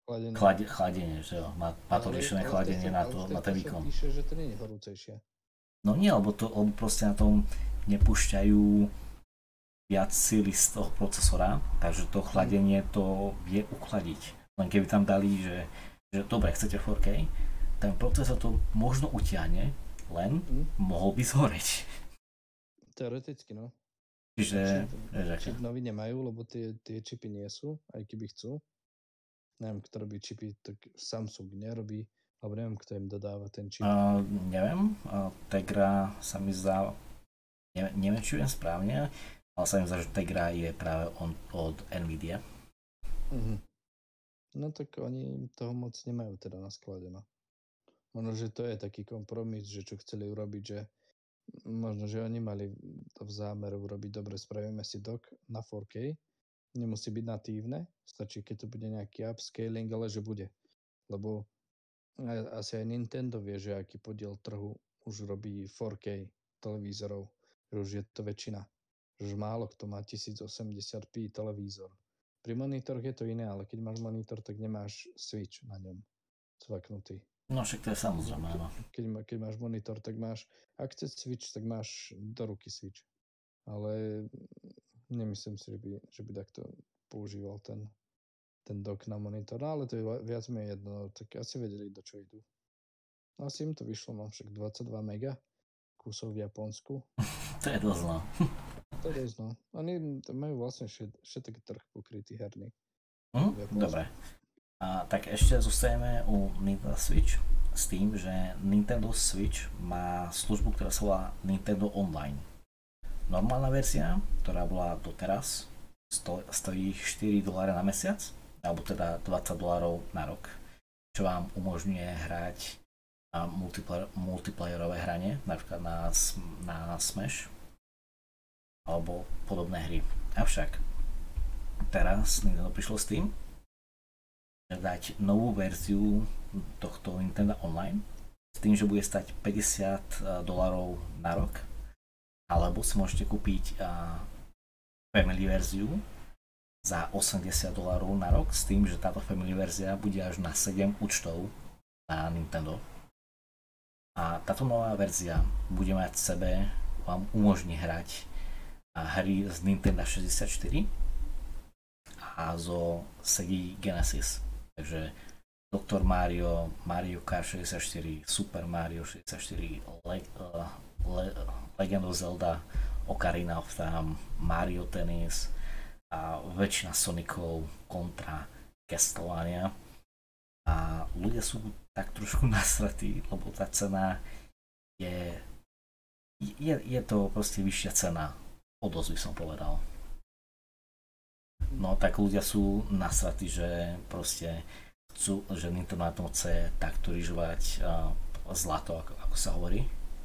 Chladenie. Chlade, chladenie, že jo, má, má to Ale, riešené ale, v chladenie teste, na, ale to, v na ten teste sa výkon. píše, že to nie je horúcejšie. No nie, lebo, to, lebo proste na tom nepúšťajú viac síly z toho procesora, takže to chladenie to vie uchladiť. Len keby tam dali, že, že dobre, chcete four K, ten procesor to možno utiahne, len Mm. mohol by zhoreť. Teoreticky, no. Čiže, Čip, vieš aké. čip nový nemajú, lebo tie, tie čipy nie sú, aj keby chcú. Neviem, kto robí čipy, tak Samsung nerobí, alebo neviem, kto im dodáva ten čip. Uh, neviem, uh, Tegra sa mi zdá, neviem, neviem či viem správne, ale sa mi zdá, že Tegra je práve on, od Nvidia. Mhm. No tak oni toho moc nemajú teda na sklade, no. Možno, že to je taký kompromis, že čo chceli urobiť, že možno, že oni mali to v zámeru urobiť dobre, spravíme si dock na four K, nemusí byť natívne, stačí, keď to bude nejaký upscaling, ale že bude. Lebo asi aj Nintendo vie, že aký podiel trhu už robí four K televízorov, že už je to väčšina. Že už málo kto má tisíc osemdesiat p televízor. Pri monitoroch je to iné, ale keď máš monitor, tak nemáš switch na ňom cvaknutý. No však to je samozrejme, áno. Ke, keď, má, keď máš monitor, tak máš, ak chceš switch, tak máš do ruky switch. Ale nemyslím si, že by, že by takto používal ten, ten dock na monitor. No, ale to je viac menej jedno, tak asi vedeli, do čo idú. Asi im to vyšlo, mám však dvadsaťdva mega kusov v Japonsku. To je dosť, no. To je dosť, no. Oni majú vlastne všet, všetek trh pokrytý herný. Hm? Dobre. A tak ešte zostaneme u Nintendo Switch s tým, že Nintendo Switch má službu, ktorá sa volá Nintendo Online. Normálna verzia, ktorá bola doteraz, sto, stojí štyri doláre na mesiac, alebo teda dvadsať dolárov na rok, čo vám umožňuje hrať na multiplayer, multiplayerové hranie, napríklad na, na Smash alebo podobné hry. Avšak teraz Nintendo prišlo s tým, že dať novú verziu tohto Nintendo Online s tým, že bude stať päťdesiat dolárov na rok, alebo si môžete kúpiť uh, Family verziu za osemdesiat dolárov na rok s tým, že táto Family verzia bude až na sedem účtov na Nintendo. A táto nová verzia bude mať v sebe, vám umožní hrať hry z Nintendo šesťdesiatštyri a zo Sega Genesis. Takže doktor Mario, Mario Kart šesťdesiatštyri, Super Mario šesťdesiatštyri, Le, uh, Le, Legend of Zelda, Ocarina of Time, Mario Tennis a väčšina Sonicov, Contra, Castlevania. A ľudia sú tak trošku nasratí, lebo tá cena je, je, je to proste vyššia cena, o dosť by som povedal. No tak ľudia sú nasratí, že proste chcú, že Nintendo na tom chce takto ryžovať uh, zlato, ako, ako sa hovorí.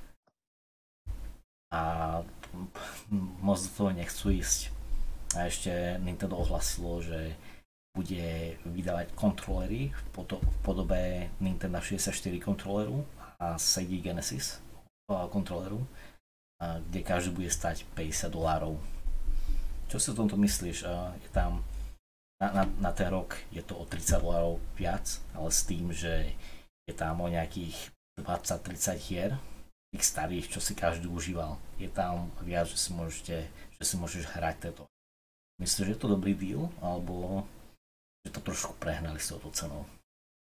A moc do toho nechcú ísť. A ešte Nintendo ohlasilo, že bude vydávať kontrolery v, podo- v podobe Nintendo šesťdesiatštyri kontroleru a Sega Genesis kontroleru, a kde každý bude stať päťdesiat dolárov. Čo si o tomto myslíš? Je tam na, na, na ten rok je to o tridsať dolárov viac, ale s tým, že je tam o nejakých dvadsať tridsať hier, tých starých, čo si každý užíval. Je tam viac, že si, môžete, že si môžeš hrať tieto. Myslíš, že je to dobrý deal, alebo že to trošku prehnali s touto cenou?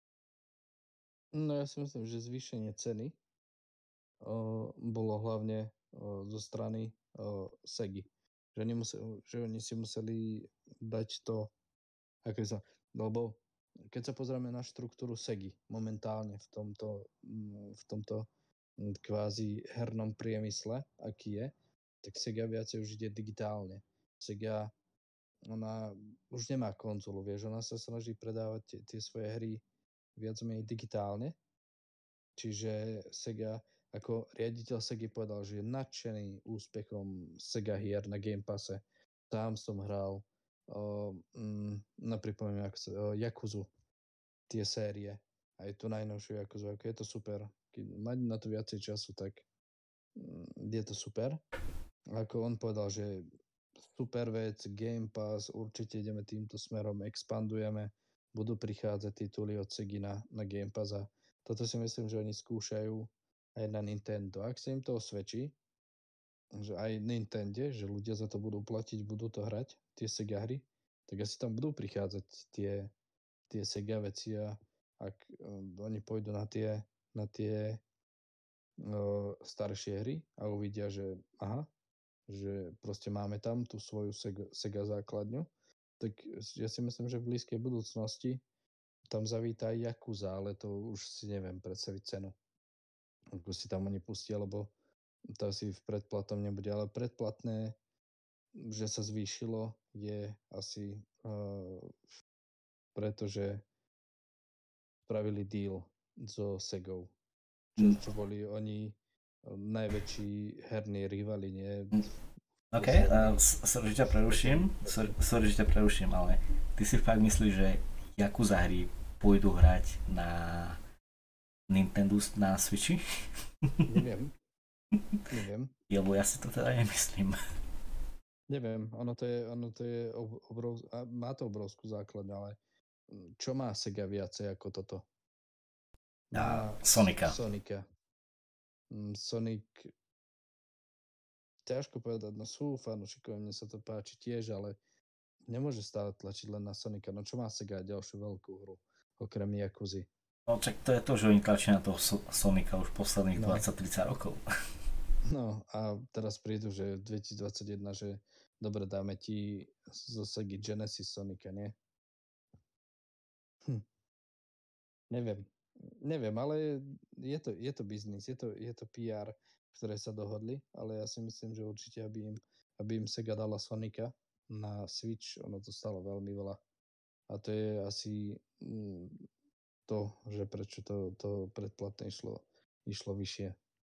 No ja si myslím, že zvýšenie ceny o, bolo hlavne o, zo strany o, Segy. Že oni, museli, že oni si museli dať to, ako sa, lebo keď sa pozrieme na štruktúru Segy momentálne v tomto, v tomto kvázi hernom priemysle, aký je, tak Sega viacej už ide digitálne. Sega, ona už nemá konzolu, vieš, ona sa snaží predávať tie, tie svoje hry viac menej digitálne. Čiže Sega, ako riaditeľ Sega povedal, že je nadšený úspechom Sega hier na Game Passe. Sám som hral uh, mm, napripomeniem uh, Yakuzu, tie série. Aj tú najnovšiu Yakuzu, ako je to super. Keď mať na to viacej času, tak mm, je to super. Ako on povedal, že super vec, Game Pass, určite ideme týmto smerom, expandujeme. budú prichádzať tituly od Sega na, na Game Pass a toto si myslím, že oni skúšajú aj na Nintendo. Ak sa im to osvedčí, že aj Nintendo, že ľudia za to budú platiť, budú to hrať, tie Sega hry, tak asi tam budú prichádzať tie, tie Sega veci a ak um, oni pôjdu na tie, na tie uh, staršie hry a uvidia, že aha, že proste máme tam tú svoju Sega, Sega základňu, tak ja si myslím, že v blízkej budúcnosti tam zavíta aj Yakuza, ale to už si neviem predstaviť cenu. Ako si tam oni pustia, lebo to asi v predplatom nebude, ale predplatné, že sa zvýšilo, je asi uh, pretože spravili deal so Segou. Čo, čo boli oni najväčší herní rivali, nie? OK, uh, sorry, že ťa preruším, sorry, sorry, že ťa preruším, ale ty si fakt myslíš, že Yakuza hry pôjdu hrať na Nintendo na Switchi? Neviem. Neviem. Lebo ja si to teda nemyslím. Neviem, ono to je, ono to je obrov, má to obrovskú základňu, ale čo má Sega viacej ako toto? Má Sonika. Sonika. Sonic, ťažko povedať, no sú fanúšikovia, mne sa to páči tiež, ale nemôže stále tlačiť len na Sonika. No čo má Sega ďalšiu veľkú hru, okrem Yakuzy? No čak to je to, že oni tlačia na toho Sonika už posledných no. dvadsať tridsať rokov. No a teraz prídu, že dvetisícdvadsaťjeden, že dobre, dáme ti zo Sega Genesis Sonika, nie? Hm. Neviem. Neviem, ale je to, je to biznis, je to, je to pé er, ktoré sa dohodli, ale ja si myslím, že určite, aby im, aby im Sega dala Sonika na Switch, ono to stalo veľmi veľa. A to je asi mm, to, že prečo to, to predplatné išlo, išlo vyššie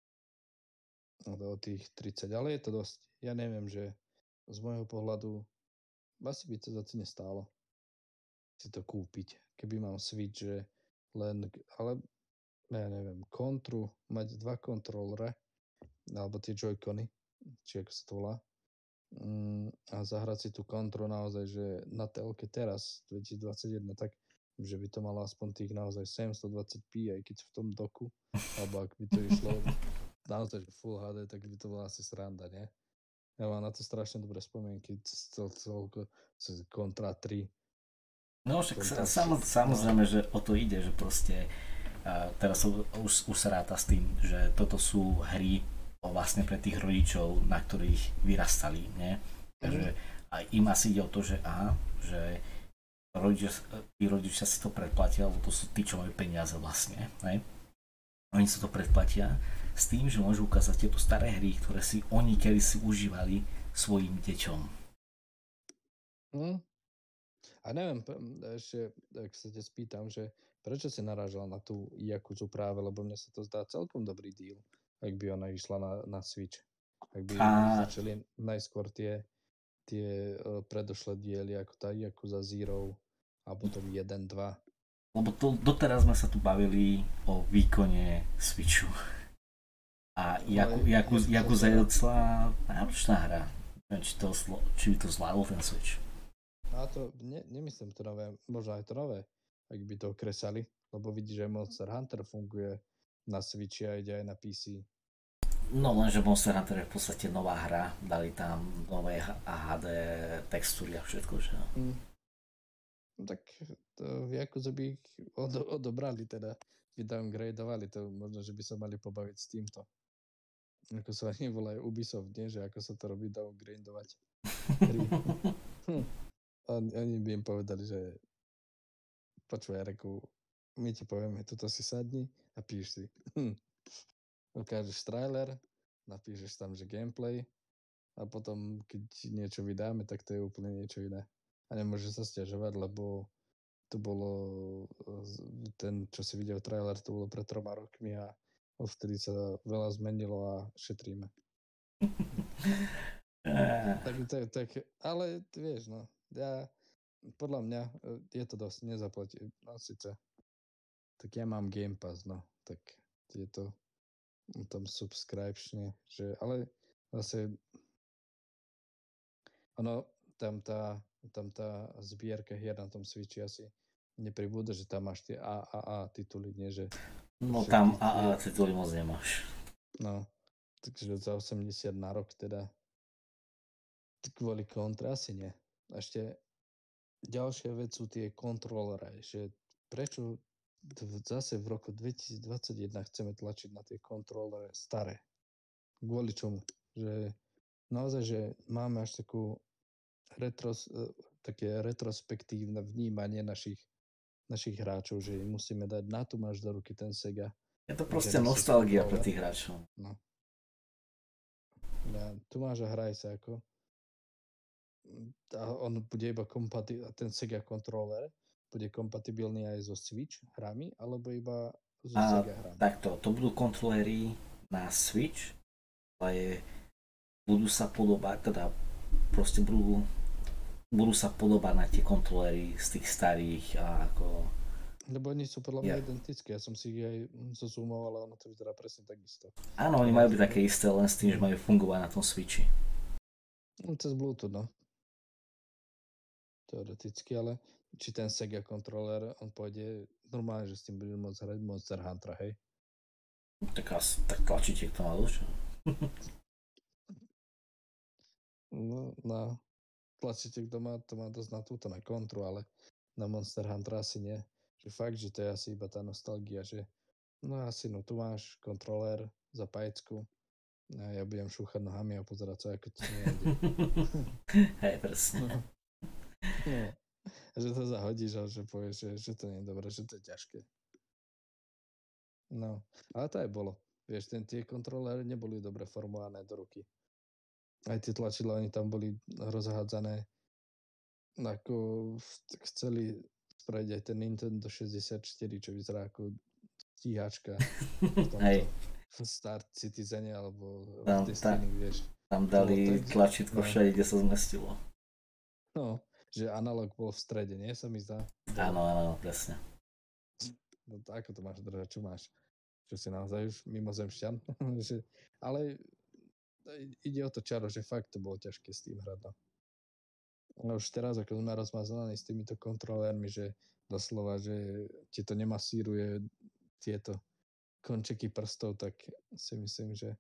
o tých tridsať, ale je to dosť. Ja neviem, že z môjho pohľadu asi by to za to nestálo si to kúpiť. Keby mám Switch, že len, ale ja neviem, kontru, mať dva kontrolere, alebo tie joycony, či ako sa to volá, mm, a zahrať si tú kontru naozaj, že na telke teraz, dvetisícdvadsaťjeden, tak že by to malo aspoň tých naozaj sedemstodvadsať pé, aj keď v tom doku, alebo ak by to išlo naozaj, že Full há dé, tak by to bola asi sranda, nie? Ja mám na to strašne dobré spomienky, cel, celko, cez Contra tri. No však sam, samozrejme, že o to ide, že proste uh, teraz už, už sa ráta s tým, že toto sú hry vlastne pre tých rodičov, na ktorých vyrastali, nie? Takže aj im asi ide o to, že aha, že rodičia, tí rodičia si to predplatia, lebo to sú tí, čo majú peniaze vlastne, ne? Oni si to predplatia s tým, že môžu ukázať tieto staré hry, ktoré si oni kedysi užívali svojim deťom. Mm. A neviem, ešte, ak sa te spýtam, že prečo si narážal na tú Yakuzu práve, lebo mne sa to zdá celkom dobrý deal, ak by ona išla na, na Switch. Ak by a... začali najskôr tie, tie uh, predošlé diely, ako tá Yakuza Zero a potom jeden, dva. Lebo to, doteraz sme sa tu bavili o výkone Switchu. A Yaku, Yaku, Yakuza je docela náročná hra. Či, to, či by to zvládol ten Switch. A to, ne, nemyslím to nové, možno aj to nové, ak by to kresali, lebo vidíš, že Monster Hunter funguje na Switchi a ide aj na pé cé. No lenže Monster Hunter je v podstate nová hra, dali tam nové há dé textúry a všetko, že no. Mm. No tak to Yakuza by ich od, odobrali teda, by downgradovali, to možno, že by sa mali pobaviť s týmto. Ako sa ani volajú Ubisoft, nie? Že ako sa to robí downgradovať. hm. Oni by im povedali, že počúvaj, Reku, my ti povieme, tuto si sadni a píš si. Ukážeš trailer, napíšeš tam, že gameplay a potom, keď niečo vydáme, tak to je úplne niečo iné. A nemôže sa sťažovať, lebo to bolo ten, čo si videl trailer, to bolo pred troma rokmi a vtedy sa veľa zmenilo a šetríme. tak, tak, tak, ale vieš, no, ja, podľa mňa je to dosť, nezaplatí, no síce, tak ja mám Game Pass, no, tak je to tam subscription, že, ale zase ono, tam tá, tam tá zbierka hier na tom Switchi asi nepribúda, že tam máš tie á á á tituly, nie že... No všetky tam tie- á á tituly moc nemáš. No, takže za osemdesiat na rok teda kvôli kontre asi nie. A ešte ďalšia vec sú tie kontrolere, že prečo v- zase v roku dvetisícdvadsaťjeden chceme tlačiť na tie kontrolere staré. Kvôli čomu? Že naozaj, že máme až takú retros, eh, také retrospektívne vnímanie našich, našich hráčov, že im musíme dať, na tu máš do ruky ten Sega. Je to proste Genesis nostalgia pre controller. tých hráčov. No. Ja, tu máš a hraj sa ako. A on bude iba kompatibilný, ten Sega controller bude kompatibilný aj so Switch hrami, alebo iba so A Sega hrami. takto, to budú kontroléry na Switch, ale budú sa podobať, teda proste budú, budú sa podobať na tie kontroléry z tých starých a ako... Lebo oni sú podľa mňa Ja. identické, ja som si ich aj zozoomoval, ale ono to vyzerá presne takisto. Áno, oni majú byť také isté, len s tým, že majú fungovať na tom Switchi. No, cez Bluetooth, no. Teoreticky, ale či ten Sega controller, on pôjde normálne, že s tým bude môcť hrať Monster Hunter, hej? Tak, asi, tak tlačíte k tomu, alebo čo? No, na tlačíte, kto má, to má dosť na túto, na kontru, ale na Monster Hunter asi nie. Že fakt, že to je asi iba tá nostalgia, že no asi, no tu máš kontroler za pajecku a ja budem šúchať nohami a pozerať sa, ako ti nejde. Hej, presne. No. No. A že to zahodíš a že povieš, že, že to nie je dobré, že to je ťažké. No, ale to aj bolo. Vieš, ten, tie kontrolery neboli dobre formované do ruky. Aj tie tlačidla, oni tam boli rozhádzané, ako chceli spraviť aj ten Nintendo šesťdesiatštyri, čo vyzerá ako stíhačka v tomto Hej. v Star Citizene alebo Tam, v Destiny, tam, vieš. tam dali To bolo tak- tlačítko no. všade, kde sa zmestilo. No, že analog bol v strede, nie? Sa mi zdá. Áno, áno, presne. No, to ako to máš držať? Čo máš? Čo si naozaj už mimozemšťan? Že- ale ide o to čaro, že fakt to bolo ťažké s tým hrať. No. No už teraz, ako sme rozmazaní s týmito kontrolérmi, že doslova, že ti to nemasíruje tieto končeky prstov, tak si myslím, že,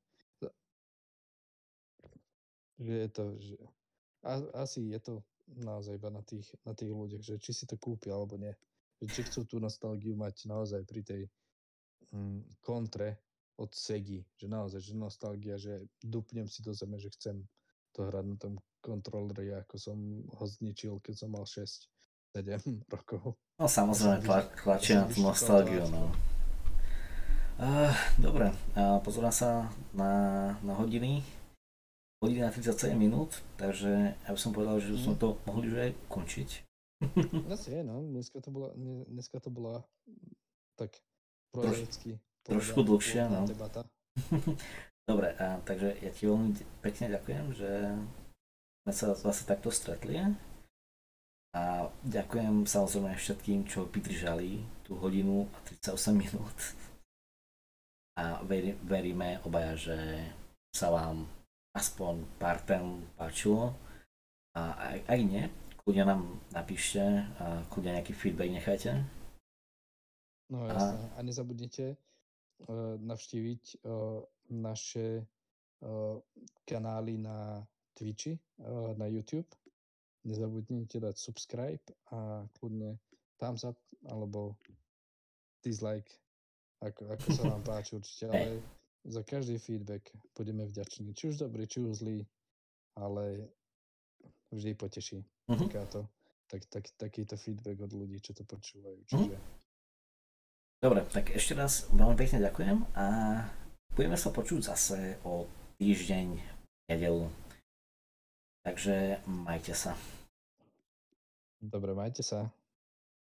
že je to, že a, asi je to naozaj iba na tých, na tých ľuďoch, že či si to kúpia alebo nie. Že či chcú tú nostalgiu mať naozaj pri tej mm, kontre od Segy, že naozaj, že nostalgia, že dupnem si do zeme, že chcem to hrať na tom kontroleri, ako som ho zničil, keď som mal šesť sedem rokov. No samozrejme, tla, tlačí na tú nostalgiu, no. Uh, dobre, uh, pozerám sa na, na hodiny. Hodina tridsaťsedem minút, takže ja by som povedal, že sme to mohli už aj ukončiť. Asi je, no. Dneska to bola, dneska to bola tak prozrecky trošku dlhšia, no. Debata. Dobre, a, takže ja ti veľmi pekne ďakujem, že sme sa zase takto stretli. A ďakujem samozrejme všetkým, čo vydržali tú hodinu a tridsaťosem minút. A veri, veríme obaja, že sa vám aspoň pár tém páčilo. A aj, aj nie, kľudne nám napíšte a kľudne nejaký feedback nechajte. No jasné. A, a nezabudnite uh, navštíviť uh, naše uh, kanály na Twitchi, uh, na YouTube. Nezabudnite dať subscribe a kľudne thumbs up alebo dislike, ako, ako sa vám páči určite, ale za každý feedback budeme vďační. Či už dobrý, či už zlý, ale vždy poteší uh-huh. takáto, tak, tak, takýto feedback od ľudí, čo to počúvajú. Čiže... Dobre, tak ešte raz veľmi pekne ďakujem a budeme sa počuť zase o týždeň v nedeľu. Takže majte sa. Dobre, majte sa.